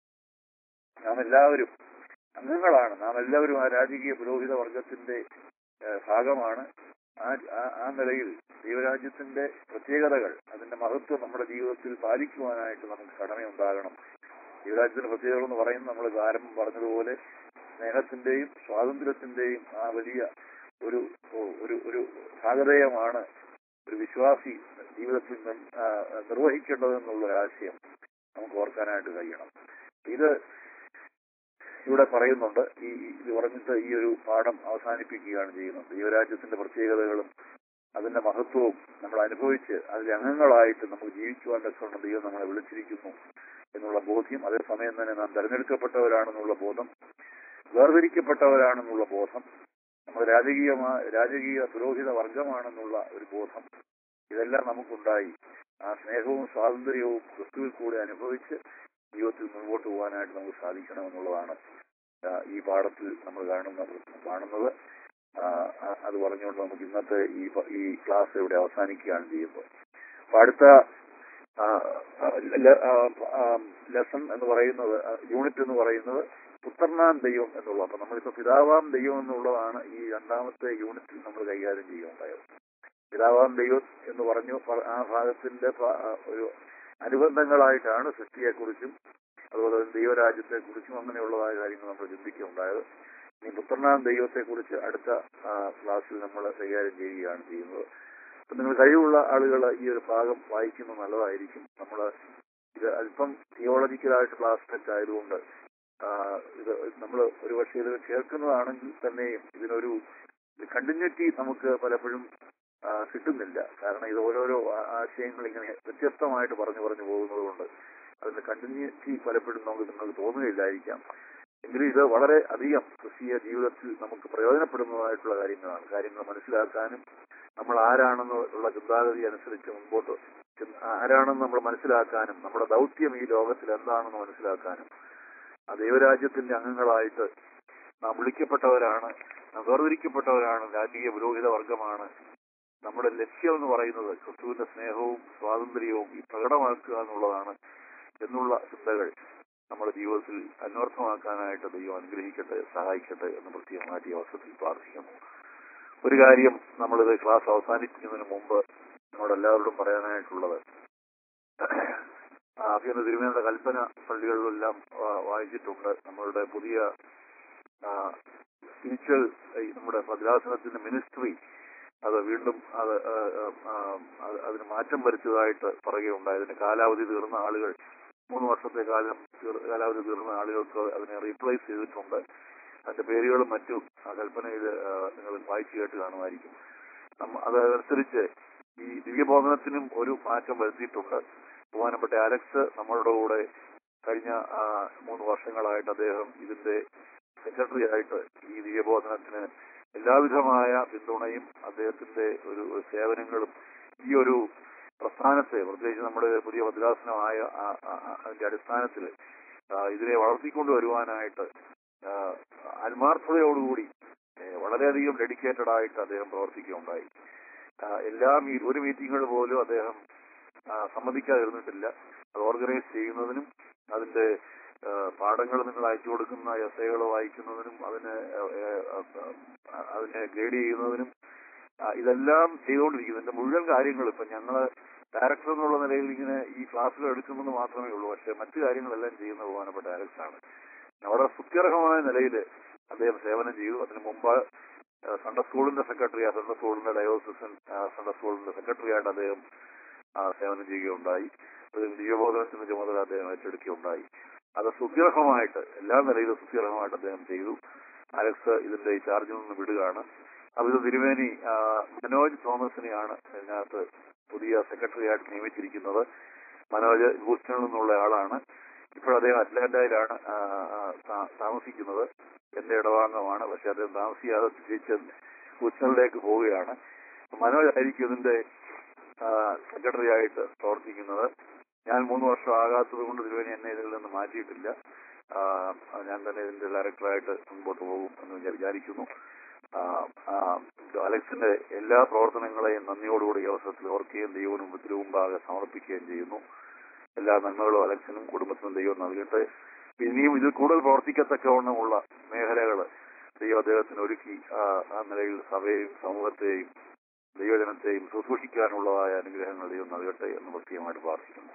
നാം എല്ലാവരും അംഗങ്ങളാണ്. നാം എല്ലാവരും ആ രാജകീയ പുരോഹിത വർഗത്തിന്റെ ഭാഗമാണ്. ആ ആ നിലയിൽ ദൈവരാജ്യത്തിന്റെ പ്രത്യേകതകൾ, അതിന്റെ മഹത്വം നമ്മുടെ ജീവിതത്തിൽ പാലിക്കുവാനായിട്ട് നമുക്ക് കടമയുണ്ടാകണം. ദൈവരാജ്യത്തിന്റെ പ്രത്യേകതകൾ എന്ന് പറയുന്നത് നമ്മൾ ആരംഭം പറഞ്ഞതുപോലെ സ്നേഹത്തിന്റെയും സ്വാതന്ത്ര്യത്തിന്റെയും ആ വലിയ ഒരു ഒരു ഒരു ഭാഗധേയമാണ് ഒരു വിശ്വാസി ജീവിതത്തിൽ നിർവഹിക്കേണ്ടതെന്നുള്ള ആശയം നമുക്ക് ഓർക്കാനായിട്ട് കഴിയണം. ഇത് ഇവിടെ പറയുന്നുണ്ട്. ഈ ഇത് പറഞ്ഞിട്ട് ഈ ഒരു പാഠം അവസാനിപ്പിക്കുകയാണ് ചെയ്യുന്നത്. ദൈവരാജ്യത്തിന്റെ പ്രത്യേകതകളും അതിന്റെ മഹത്വവും നമ്മൾ അനുഭവിച്ച് അതിലെ അംഗങ്ങളായിട്ട് നമുക്ക് ജീവിക്കുവാൻ തക്കവണ്ണം ദൈവം നമ്മളെ വിളിച്ചിരിക്കുന്നു എന്നുള്ള ബോധ്യം, അതേസമയം തന്നെ നാം തെരഞ്ഞെടുക്കപ്പെട്ടവരാണെന്നുള്ള ബോധം, വേർതിരിക്കപ്പെട്ടവരാണെന്നുള്ള ബോധം, നമ്മൾ രാജകീയമായ രാജകീയ പുരോഹിത വർഗമാണെന്നുള്ള ഒരു ബോധം, ഇതെല്ലാം നമുക്കുണ്ടായി ആ സ്നേഹവും സ്വാതന്ത്ര്യവും ക്രിസ്തുവിൽ കൂടെ അനുഭവിച്ച് ജീവിതത്തിൽ മുൻപോട്ട് പോകാനായിട്ട് നമുക്ക് സാധിക്കണമെന്നുള്ളതാണ് ഈ പാഠത്തിൽ നമ്മൾ കാണുന്നത് കാണുന്നത് അത് പറഞ്ഞുകൊണ്ട് നമുക്ക് ഇന്നത്തെ ഈ ഈ ക്ലാസ് ഇവിടെ അവസാനിക്കുകയാണ് ചെയ്യുന്നത്. അപ്പൊ അടുത്ത ലെസൺ എന്ന് പറയുന്നത്, യൂണിറ്റ് എന്ന് പറയുന്നത് പുത്രനാം ദൈവം എന്നുള്ളത്. അപ്പൊ നമ്മളിപ്പോ പിതാവാം ദൈവം എന്നുള്ളതാണ് ഈ രണ്ടാമത്തെ യൂണിറ്റിൽ നമ്മൾ കൈകാര്യം ചെയ്യുകയുണ്ടായത്. പിതാവാം ദൈവം എന്ന് പറഞ്ഞു ആ ഭാഗത്തിന്റെ ഒരു അനുബന്ധങ്ങളായിട്ടാണ് സൃഷ്ടിയെക്കുറിച്ചും അതുപോലെ ദൈവരാജ്യത്തെ കുറിച്ചും അങ്ങനെയുള്ളതായ കാര്യങ്ങൾ നമ്മൾ ചിന്തിക്കുകയുണ്ടായത്. ഇനി പുത്രനാം ദൈവത്തെക്കുറിച്ച് അടുത്ത ക്ലാസ്സിൽ നമ്മൾ കൈകാര്യം ചെയ്യുകയാണ് ചെയ്യുന്നത്. അപ്പൊ നിങ്ങൾ കഴിവുള്ള ആളുകൾ ഈ ഒരു ഭാഗം വായിക്കുന്നത് നല്ലതായിരിക്കും. നമ്മൾ ഇത് അല്പം തിയോളജിക്കലായിട്ട് ക്ലാസ് ടെസ്റ്റ് ആയതുകൊണ്ട് ഇത് നമ്മൾ ഒരു പക്ഷേ ഇത് കേൾക്കുന്നതാണെങ്കിൽ തന്നെയും ഇതിനൊരു കണ്ടിന്യൂറ്റി നമുക്ക് പലപ്പോഴും ആ, കിട്ടുന്നില്ല. കാരണം ഇത് ഓരോരോ ആ- ആശയങ്ങൾ ഇങ്ങനെ വ്യത്യസ്തമായിട്ട് പറഞ്ഞു പറഞ്ഞു പോകുന്നത് കൊണ്ട് അതിന്റെ കണ്ടിന്യൂറ്റി പലപ്പോഴും നമുക്ക് നിങ്ങൾക്ക് തോന്നുകയില്ലായിരിക്കാം. എങ്കിലും ഇത് വളരെ അധികം ക്രിസ്തീയ ജീവിതത്തിൽ നമുക്ക് പ്രയോജനപ്പെടുന്നതായിട്ടുള്ള കാര്യങ്ങളാണ്. കാര്യങ്ങൾ മനസ്സിലാക്കാനും നമ്മൾ ആരാണെന്നുള്ള ചിന്താഗതി അനുസരിച്ച് മുമ്പോട്ട് ചെന്ന് ആരാണെന്ന് നമ്മൾ മനസ്സിലാക്കാനും നമ്മുടെ ദൗത്യം ഈ ലോകത്തിൽ എന്താണെന്ന് മനസ്സിലാക്കാനും ആ ദൈവരാജ്യത്തിന്റെ അംഗങ്ങളായിട്ട് നാം വിളിക്കപ്പെട്ടവരാണ്, നാം വേർതിരിക്കപ്പെട്ടവരാണ്, രാജകീയ പുരോഹിത വർഗമാണ്. നമ്മുടെ ലക്ഷ്യം എന്ന് പറയുന്നത് ക്രിസ്തുവിന്റെ സ്നേഹവും സ്വാതന്ത്ര്യവും ഈ പ്രകടമാക്കുക എന്നുള്ളതാണ് എന്നുള്ള ചിന്തകൾ നമ്മുടെ ജീവിതത്തിൽ അന്വർത്ഥമാക്കാനായിട്ട് ദൈവം അനുഗ്രഹിക്കട്ടെ, സഹായിക്കട്ടെ എന്ന് പ്രത്യേകമായിട്ട് ഈ അവസരത്തിൽ പ്രാർത്ഥിക്കുന്നു. ഒരു കാര്യം നമ്മളിത് ക്ലാസ് അവസാനിപ്പിക്കുന്നതിന് മുമ്പ് നമ്മളോട് എല്ലാവരോടും പറയാനായിട്ടുള്ളത്, ആഭ്യന്തര തിരുമേനിയുടെ കൽപ്പന പള്ളികളിലെല്ലാം ആ, വായിച്ചിട്ടുണ്ട്. നമ്മളുടെ പുതിയ സ്പിരിച്വൽ നമ്മുടെ ഭദ്രാസനത്തിന്റെ മിനിസ്ട്രി അത് വീണ്ടും അത് ആ, ആ, അത് അതിന് മാറ്റം വരുത്തിയതായിട്ട് പറയുകയുണ്ടായി. അതിന്റെ കാലാവധി തീർന്ന ആളുകൾ മൂന്ന് വർഷത്തെ കാലം തീർ- കാലാവധി തീർന്ന ആളുകൾക്ക് അതിനെ റീപ്ലേസ് ചെയ്തിട്ടുണ്ട്. അതിന്റെ പേരുകളും മറ്റും ആ കൽപ്പനയിൽ ആ, നിങ്ങൾ വായിച്ചു കേട്ട് കാണുമായിരിക്കും. നമ്മ അതനുസരിച്ച് ഈ ദിവ്യബോധനത്തിനും ഒരു മാറ്റം വരുത്തിയിട്ടുണ്ട്. ബഹുമാനപ്പെട്ട അലക്സ് നമ്മളുടെ കൂടെ കഴിഞ്ഞ ആ, മൂന്ന് വർഷങ്ങളായിട്ട് അദ്ദേഹം ഇതിന്റെ സെക്രട്ടറി ആയിട്ട് ഈ ദിവ്യബോധനത്തിന് എല്ലാവിധമായ പിന്തുണയും അദ്ദേഹത്തിന്റെ ഒരു ഒരു സേവനങ്ങളും ഈ ഒരു പ്രസ്ഥാനത്തെ, പ്രത്യേകിച്ച് നമ്മുടെ പുതിയ ഭദ്രാസനമായ ആ- ആ- ആ- അതിന്റെ അടിസ്ഥാനത്തിൽ ഇതിനെ വളർത്തിക്കൊണ്ടു വരുവാനായിട്ട് ആ, ആത്മാർത്ഥതയോടുകൂടി ഏ, വളരെയധികം ഡെഡിക്കേറ്റഡ് ആയിട്ട് അദ്ദേഹം പ്രവർത്തിക്കുകയുണ്ടായി. ആ, എല്ലാ മീ- ഒരു മീറ്റിങ്ങുകൾ പോലും അദ്ദേഹം ആ, സമ്മതിക്കാതിരുന്നിട്ടില്ല. അത് ഓർഗനൈസ് ചെയ്യുന്നതിനും അതിന്റെ ആ, പാഠങ്ങൾ നിങ്ങൾ അയച്ചു കൊടുക്കുന്ന എസ്സേകൾ വായിക്കുന്നതിനും അതിന് ആ, ആ, അതിനെ ഗൈഡ് ചെയ്യുന്നതിനും ആ, ഇതെല്ലാം ചെയ്തുകൊണ്ടിരിക്കുന്നു. ഇതിന്റെ മുഴുവൻ കാര്യങ്ങളും ഇപ്പൊ ഞങ്ങള് ഡയറക്ടർ എന്നുള്ള നിലയിൽ ഇങ്ങനെ ഈ ക്ലാസ്സുകൾ എടുക്കുന്നത് മാത്രമേ ഉള്ളൂ. പക്ഷെ മറ്റു കാര്യങ്ങളെല്ലാം ചെയ്യുന്ന ബഹുമാനപ്പെട്ട അലക്സ് ആണ്. വളരെ സുത്യർഹമായ നിലയിൽ അദ്ദേഹം സേവനം ചെയ്തു. അതിനു മുമ്പ് സൺഡേ സ്കൂളിന്റെ സെക്രട്ടറി സൺഡേ സ്കൂളിന്റെ ഡയോസിസൻ സൺഡേ സ്കൂളിന്റെ സെക്രട്ടറി ആയിട്ട് അദ്ദേഹം ആ, സേവനം ചെയ്യുകയുണ്ടായി. ദിവ്യബോധനത്തിന്റെ ചുമതല അദ്ദേഹം ഏറ്റെടുക്കുകയുണ്ടായി. അത് സുത്യർഹമായിട്ട് എല്ലാ നിലയിലും സുത്യർഹമായിട്ട് അദ്ദേഹം ചെയ്തു. അലക്സ് ഇതിന്റെ ഈ ചാർജിൽ നിന്ന് വിടുകയാണ്. അവിത് തിരുമേനി ആ, മനോജ് തോമസിനെയാണ് ഇതിനകത്ത് പുതിയ സെക്രട്ടറി ആയിട്ട് നിയമിച്ചിരിക്കുന്നത്. മനോജ് ഹൂസ്റ്റണിൽ നിന്നുള്ള ആളാണ്. ഇപ്പോൾ അദ്ദേഹം അറ്റ്ലാന്റയിലാണ് ആ, ആ, താ- താമസിക്കുന്നത്. എന്റെ ഇടവാംഗമാണ്. പക്ഷെ അദ്ദേഹം താമസിയാതെ തിരിച്ച് ഹൂസ്റ്റണിലേക്ക് പോവുകയാണ്. മനോജ് ആയിരിക്കും ഇതിന്റെ സെക്രട്ടറി ആയിട്ട് പ്രവർത്തിക്കുന്നത്. ഞാൻ മൂന്ന് വർഷം ആകാത്തത് കൊണ്ട് തിരുവേനി എന്നെ ഇതിൽ നിന്ന് മാറ്റിയിട്ടില്ല. ആ, ഞാൻ തന്നെ ഇതിന്റെ ഡയറക്ടറായിട്ട് മുൻപോട്ട് പോകും എന്ന് ഞാൻ വിചാരിക്കുന്നു. ആ, ആ, അലക്സിന്റെ എല്ലാ പ്രവർത്തനങ്ങളെയും നന്ദിയോടുകൂടി ഈ അവസരത്തിൽ ഓർക്കുകയും ദൈവനും മുമ്പാകെ സമർപ്പിക്കുകയും ചെയ്യുന്നു. എല്ലാ നന്മകളും അലക്സിനും കുടുംബത്തിനും ദൈവം നൽകട്ടെ. ഇനിയും ഇതിൽ കൂടുതൽ പ്രവർത്തിക്കത്തക്കവണ്ണമുള്ള മേഖലകൾ ദൈവം അദ്ദേഹത്തിന് ഒരുക്കി ആ ആ നിലയിൽ സഭയെയും സമൂഹത്തെയും ദൈവജനത്തെയും ശുശ്രൂഷിക്കാനുള്ളതായ അനുഗ്രഹങ്ങൾ ദൈവം നൽകട്ടെ എന്ന് പ്രത്യേകമായിട്ട് പ്രാർത്ഥിക്കുന്നു.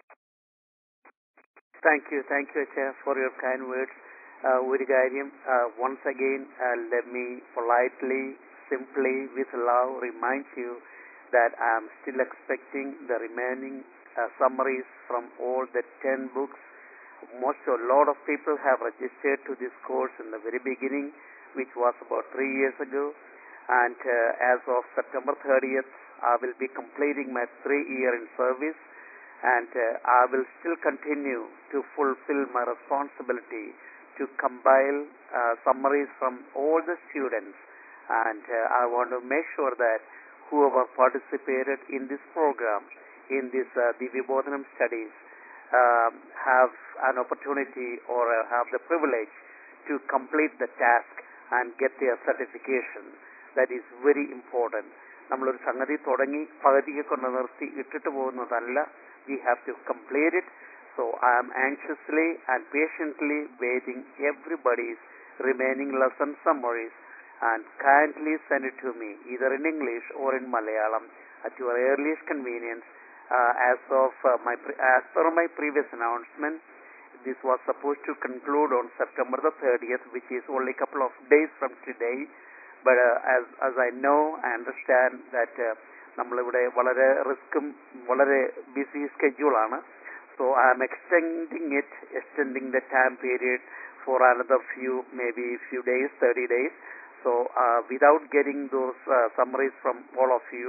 Thank you, thank you, Chair, for your kind words. Uh, ഒരു കാര്യം, uh, once again, uh, let me politely, simply, with love, remind you that I am still expecting the remaining uh, summaries from all the ten books. Most, a lot of people have registered to this course in the very beginning, which was about three years ago. And uh, as of September thirtieth, I will be completing my three year in service. And uh, I will still continue to fulfill my responsibility to compile uh, summaries from all the students. And uh, I want to make sure that whoever participated in this program, in this uh, Divya studies, uh, have an opportunity or uh, have the privilege to complete the task and get their certification. That is very important. നമ്മളൊരു സംഗതി തുടങ്ങി പകുതിയെ കൊണ്ട് നിർത്തി ഇട്ടിട്ട് പോകുന്നതല്ല. We have to complete it. So I am anxiously and patiently waiting everybody's remaining lesson summaries, and kindly send it to me either in English or in Malayalam at your earliest convenience. Uh, as of uh, my pre- as per my previous announcement, this was supposed to conclude on September the thirtieth, which is only a couple of days from today. But uh, as as I know, I understand that uh, നമ്മളിവിടെ വളരെ റിസ്ക്കും വളരെ ബിസി സ്കെഡ്യൂളാണ്. So I am extending it extending the time period for another few maybe few days thirty days. So without getting those summaries from all of you,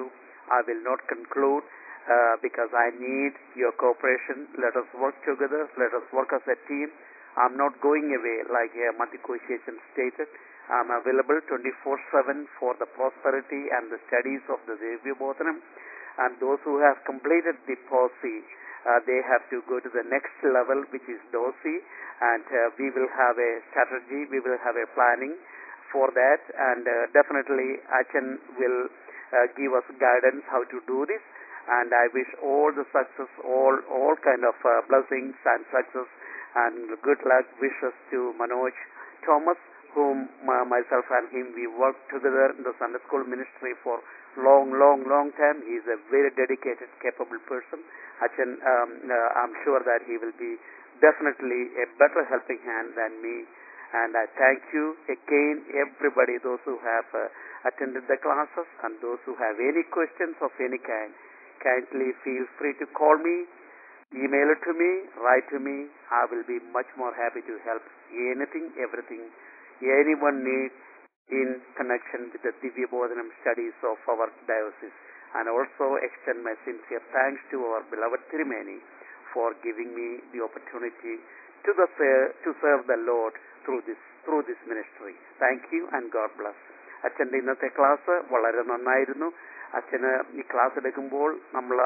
I will not conclude uh, because I need your cooperation. Let us work together. Let us work as a team. I'm not going away like uh, Matthew Association stated. I'm available twenty-four seven for the prosperity and the studies of the Divya Bodhanam. And those who have completed the P O S I, uh, they have to go to the next level, which is D O S I. And uh, we will have a strategy. We will have a planning for that. And uh, definitely Achan will uh, give us guidance how to do this. And I wish all the success, all all kind of uh, blessings and success and good luck wishes to Manoj Thomas, whom uh, myself and him, we worked together in the Sunday school ministry for long, long, long time. He is a very dedicated, capable person. Achan, um, uh, I'm sure that he will be definitely a better helping hand than me. And I thank you again, everybody, those who have uh, attended the classes and those who have any questions of any kind. Kindly feel free to call me, email it to me, write to me. I will be much more happy to help anything, everything anyone needs in connection with the Divya Bodhanam studies of our diocese. And also extend my sincere thanks to our beloved Tirumeni for giving me the opportunity to, the, to serve the Lord through this, through this ministry. Thank you and God bless. അച്ഛൻ്റെ ഇന്നത്തെ ക്ലാസ് വളരെ നന്നായിരുന്നു. അച്ഛന് ഈ ക്ലാസ് എടുക്കുമ്പോൾ നമ്മൾ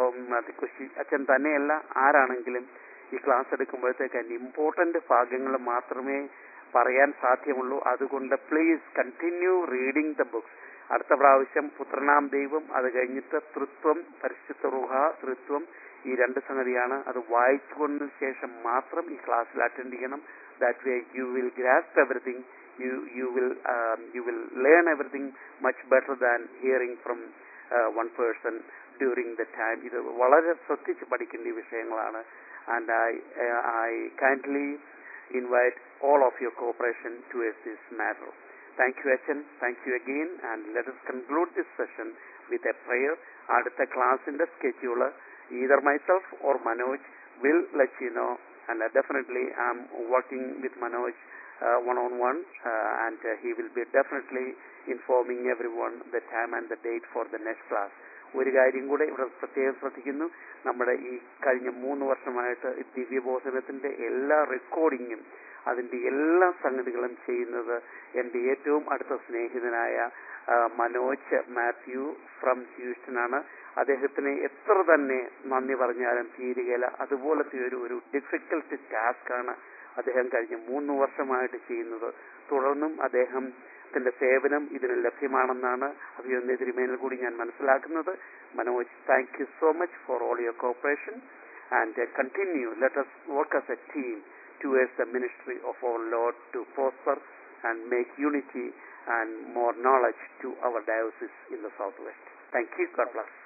കൊച്ചി അച്ഛൻ തന്നെയല്ല ആരാണെങ്കിലും ഈ ക്ലാസ് എടുക്കുമ്പോഴത്തേക്ക് അതിൻ്റെ ഇമ്പോർട്ടൻ്റ് ഭാഗങ്ങൾ മാത്രമേ പറയാൻ സാധ്യമുള്ളൂ. അതുകൊണ്ട് please continue reading the books. അടുത്ത പ്രാവശ്യം പുത്രനാം ദൈവം, അത് കഴിഞ്ഞിട്ട് തൃത്വം, പരിശുദ്ധ റൂഹ, തൃത്വം, ഈ രണ്ട് സംഗതിയാണ്. അത് വായിച്ചുകൊണ്ടതിന് ശേഷം മാത്രം ഈ ക്ലാസ്സിൽ അറ്റൻഡ് ചെയ്യണം. That way you will grasp everything. You you will um, you will learn everything much better than hearing from uh, one person during the time. ഇത് വളരെ ശ്രദ്ധിച്ച് പഠിക്കേണ്ട വിഷയങ്ങളാണ്. And I uh, I kindly invite all of your cooperation towards this matter. Thank you, Achan. Thank you again. And let us conclude this session with a prayer. അടുത്ത ക്ലാസിന്റെ schedule either myself or Manoj will let you know. And uh, definitely I'm working with Manoj Uh, one-on-one uh, and uh, he will be definitely informing everyone the time and the date for the next class. ഒരു കാര്യം കൂടെ ഇവിടെ പ്രത്യേകം ശ്രദ്ധിക്കുന്നു. നമ്മുടെ ഈ കഴിഞ്ഞ മൂന്ന് വർഷമായിട്ട് ദിവ്യബോധനത്തിൻ്റെ എല്ലാ റെക്കോർഡിങ്ങും അതിൻ്റെ എല്ലാ സംഗതികളും ചെയ്യുന്നത് എൻ്റെ ഏറ്റവും അടുത്ത സ്നേഹിതനായ മനോജ് മാത്യു ഫ്രം ഹ്യൂസ്റ്റനാണ്. അദ്ദേഹത്തിന് എത്ര തന്നെ നന്ദി പറഞ്ഞാലും തീരുകയില്ല. അതുപോലത്തെ ഒരു ഒരു ഡിഫിക്കൽട്ട് ടാസ്ക്കാണ് അദ്ദേഹം കഴിഞ്ഞ മൂന്ന് വർഷമായിട്ട് ചെയ്യുന്നത്. തുടർന്നും അദ്ദേഹത്തിന്റെ സേവനം ഇതിന് ലഭ്യമാണെന്നാണ് അഭിനന്ദ തിരുമേനിൽ കൂടി ഞാൻ മനസ്സിലാക്കുന്നത്. Manoj, thank you so much for all your cooperation and continue. Let us work as a team towards the ministry of our Lord to prosper and make unity and more knowledge to our diocese in the southwest. Thank you. God bless.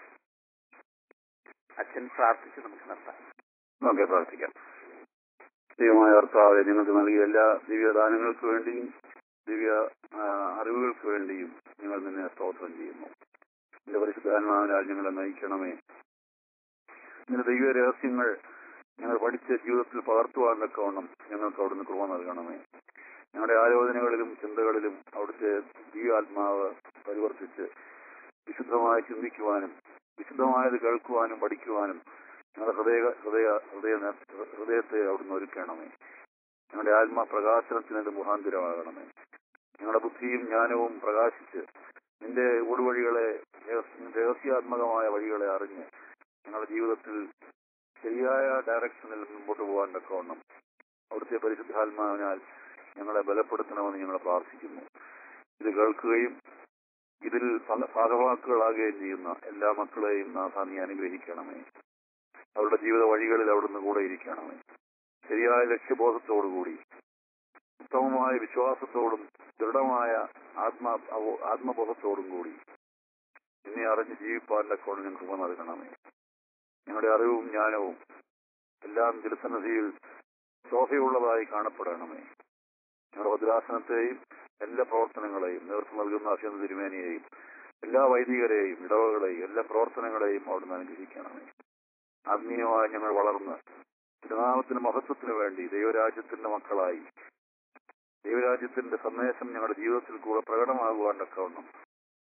അച്ഛൻ പ്രാർത്ഥിച്ച് നമുക്ക് നടത്താം. ഓക്കെ, പ്രാർത്ഥിക്കാം. ദൈവമായ കർത്താവേ, നിങ്ങൾക്ക് നൽകിയ എല്ലാ ദിവ്യദാനങ്ങൾക്ക് വേണ്ടിയും ദിവ്യ അറിവുകൾക്ക് വേണ്ടിയും ഞങ്ങൾ നിന്നെ സ്തോത്രം ചെയ്യുന്നു. എന്റെ പരിശുദ്ധാത്മാവിനാൽ ഞങ്ങളെ നയിക്കണമേ. നിന്റെ ദൈവ രഹസ്യങ്ങൾ ഞങ്ങൾ പഠിച്ച ജീവിതത്തിൽ പകർത്തുവാൻ തക്കവണ്ണം ഞങ്ങൾക്ക് അവിടുന്ന് കൃപ നൽകണമേ. ഞങ്ങളുടെ ആലോചനകളിലും ചിന്തകളിലും അവിടുത്തെ ദിവ്യാത്മാവ് പരിവർത്തിച്ച് വിശുദ്ധമായി ചിന്തിക്കുവാനും വിശുദ്ധമായത് കേൾക്കുവാനും പഠിക്കുവാനും ഞങ്ങളുടെ ഹൃദയ ഹൃദയ ഹൃദയ ഹൃദയത്തെ അവിടുന്ന് ഒരുക്കണമേ. ഞങ്ങളുടെ ആത്മപ്രകാശനത്തിന് മുഖാന്തരമാകണമേ. ഞങ്ങളുടെ ബുദ്ധിയും ജ്ഞാനവും പ്രകാശിച്ച് നിന്റെ ഊടുവഴികളെ, രഹസ്യാത്മകമായ വഴികളെ അറിഞ്ഞ് ഞങ്ങളുടെ ജീവിതത്തിൽ ശരിയായ ഡയറക്ഷനിൽ മുമ്പോട്ട് പോകാൻ തക്കവണ്ണം അവിടുത്തെ പരിശുദ്ധാത്മാവിനാൽ ഞങ്ങളെ ബലപ്പെടുത്തണമെന്ന് ഞങ്ങൾ പ്രാർത്ഥിക്കുന്നു. ഇത് കേൾക്കുകയും ഇതിൽ ഭാഗവാക്കുകളാകുകയും ചെയ്യുന്ന എല്ലാ മക്കളെയും നാഥ നീ അനുഗ്രഹിക്കണമേ. അവരുടെ ജീവിത വഴികളിൽ അവിടുന്ന് കൂടെ ഇരിക്കണമേ. ശരിയായ ലക്ഷ്യബോധത്തോടുകൂടി ഉത്തമമായ വിശ്വാസത്തോടും ദൃഢമായ ആത്മാ ആത്മബോധത്തോടും കൂടി നിന്നെ അറിഞ്ഞ് ജീവിപ്പാൻ തക്കോണം ഞങ്ങൾക്ക് കൃപ നൽകണമേ. ഞങ്ങളുടെ അറിവും ജ്ഞാനവും എല്ലാം തിരുസന്നിധിയിൽ ശോഭയുള്ളതായി കാണപ്പെടണമേ. ഞങ്ങളുടെ ഭദ്രാസനത്തെയും എല്ലാ പ്രവർത്തനങ്ങളെയും നേതൃത്വം നൽകുന്ന അഭിനന്ദ തിരുമേനിയെയും എല്ലാ വൈദികരെയും ഇടവകളെയും എല്ലാ പ്രവർത്തനങ്ങളെയും അവിടുന്ന് അനുഗ്രഹിക്കണമേ. ആത്മീയമായി ഞങ്ങൾ വളർന്ന് തിരുനാമത്തിന് മഹത്വത്തിന് വേണ്ടി ദൈവരാജ്യത്തിന്റെ മക്കളായി ദൈവരാജ്യത്തിന്റെ സന്ദേശം ഞങ്ങളുടെ ജീവിതത്തിൽ കൂടെ പ്രകടമാകുവാൻ തക്കവണ്ണം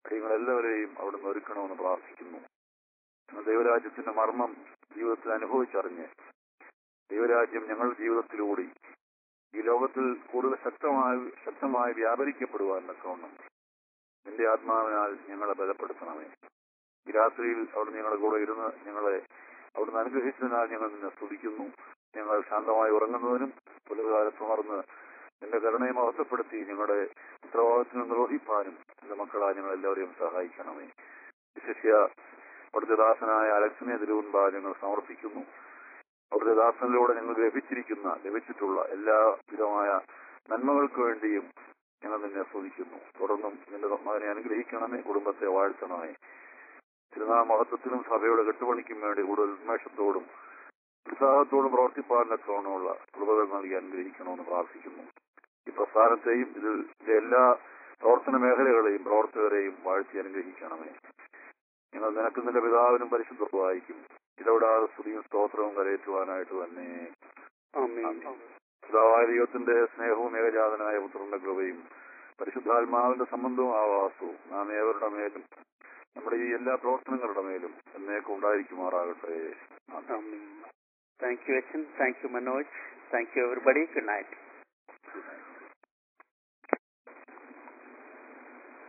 അടിയങ്ങളെല്ലാവരെയും അവിടുന്ന് ഒരുക്കണമെന്ന് പ്രാർത്ഥിക്കുന്നു. ദൈവരാജ്യത്തിന്റെ മർമ്മം ജീവിതത്തിൽ അനുഭവിച്ചറിഞ്ഞ് ദൈവരാജ്യം ഞങ്ങളുടെ ജീവിതത്തിലൂടെ ഈ ലോകത്തിൽ കൂടുതൽ ശക്തമായി ശക്തമായി വ്യാപരിക്കപ്പെടുവാൻ തക്കവണ്ണം നിന്റെ ആത്മാവിനാൽ ഞങ്ങളെ ബലപ്പെടുത്തണമേ. ഈ രാത്രിയിൽ അവിടെ ഞങ്ങളുടെ കൂടെ ഇരുന്ന് ഞങ്ങളെ അവിടുന്ന് അനുഗ്രഹിച്ചതിനാൽ ഞങ്ങൾ നിന്നെ സ്തുതിക്കുന്നു. ഞങ്ങൾ ശാന്തമായി ഉറങ്ങുന്നതിനും പുലർകാലത്ത് ഉണർന്ന് നിന്റെ കരുണയെ മഹത്വപ്പെടുത്തി ഞങ്ങളുടെ ഉത്തരവാദിത്വം നിർവഹിപ്പാനും എന്റെ മക്കളായ ഞങ്ങൾ എല്ലാവരെയും സഹായിക്കണമേ. വിശിഷ്യ അവിടുത്തെ ദാസനായ അലക്സിനെ തിരുവൻപാ ഞങ്ങൾ സമർപ്പിക്കുന്നു. അവിടുത്തെ ദാസനിലൂടെ ഞങ്ങൾ ലഭിച്ചിരിക്കുന്ന ലഭിച്ചിട്ടുള്ള എല്ലാ വിധമായ നന്മകൾക്ക് വേണ്ടിയും ഞങ്ങൾ നിന്നെ സ്തുതിക്കുന്നു. തുടർന്നും നിന്റെ മകനെ അനുഗ്രഹിക്കണമേ, കുടുംബത്തെ വാഴ്ത്തണമേ. തിരുനാൾ മഹത്വത്തിനും സഭയുടെ കെട്ടുപണിക്കും വേണ്ടി കൂടുതൽ ഉന്മേഷത്തോടും ഉത്സാഹത്തോടും പ്രവർത്തിപ്പാടിനൊക്കെയുള്ള കൃപകൾ നൽകി അനുഗ്രഹിക്കണമെന്ന് പ്രാർത്ഥിക്കുന്നു. ഈ പ്രസ്ഥാനത്തെയും ഇതിന്റെ എല്ലാ പ്രവർത്തന മേഖലകളെയും പ്രവർത്തകരെയും വാഴ്ത്തി അനുഗ്രഹിക്കണമേ. ഞങ്ങൾ നിനക്ക് നിന്റെ പിതാവിനും പരിശുദ്ധമായിരിക്കും ഇടപെടാതെ സ്തുതിയും സ്തോത്രവും കരയേറ്റുവാനായിട്ട് തന്നെ. പിതാവായ ദൈവത്തിന്റെ സ്നേഹവും ഏകജാതനായ പുത്രന്റെ കൃപയും പരിശുദ്ധാത്മാവിന്റെ സംബന്ധവും ആവാസവും നാം ഏവരുടെ മേലും നമ്മുടെ ഈ എല്ലാ പ്രവർത്തനങ്ങളുടെ മേലും എന്നേക്കും ഉണ്ടായിരിക്കുമാറാകട്ടെ. Thank you, Achan. Thank you, Manoj. Thank you, everybody. Good night.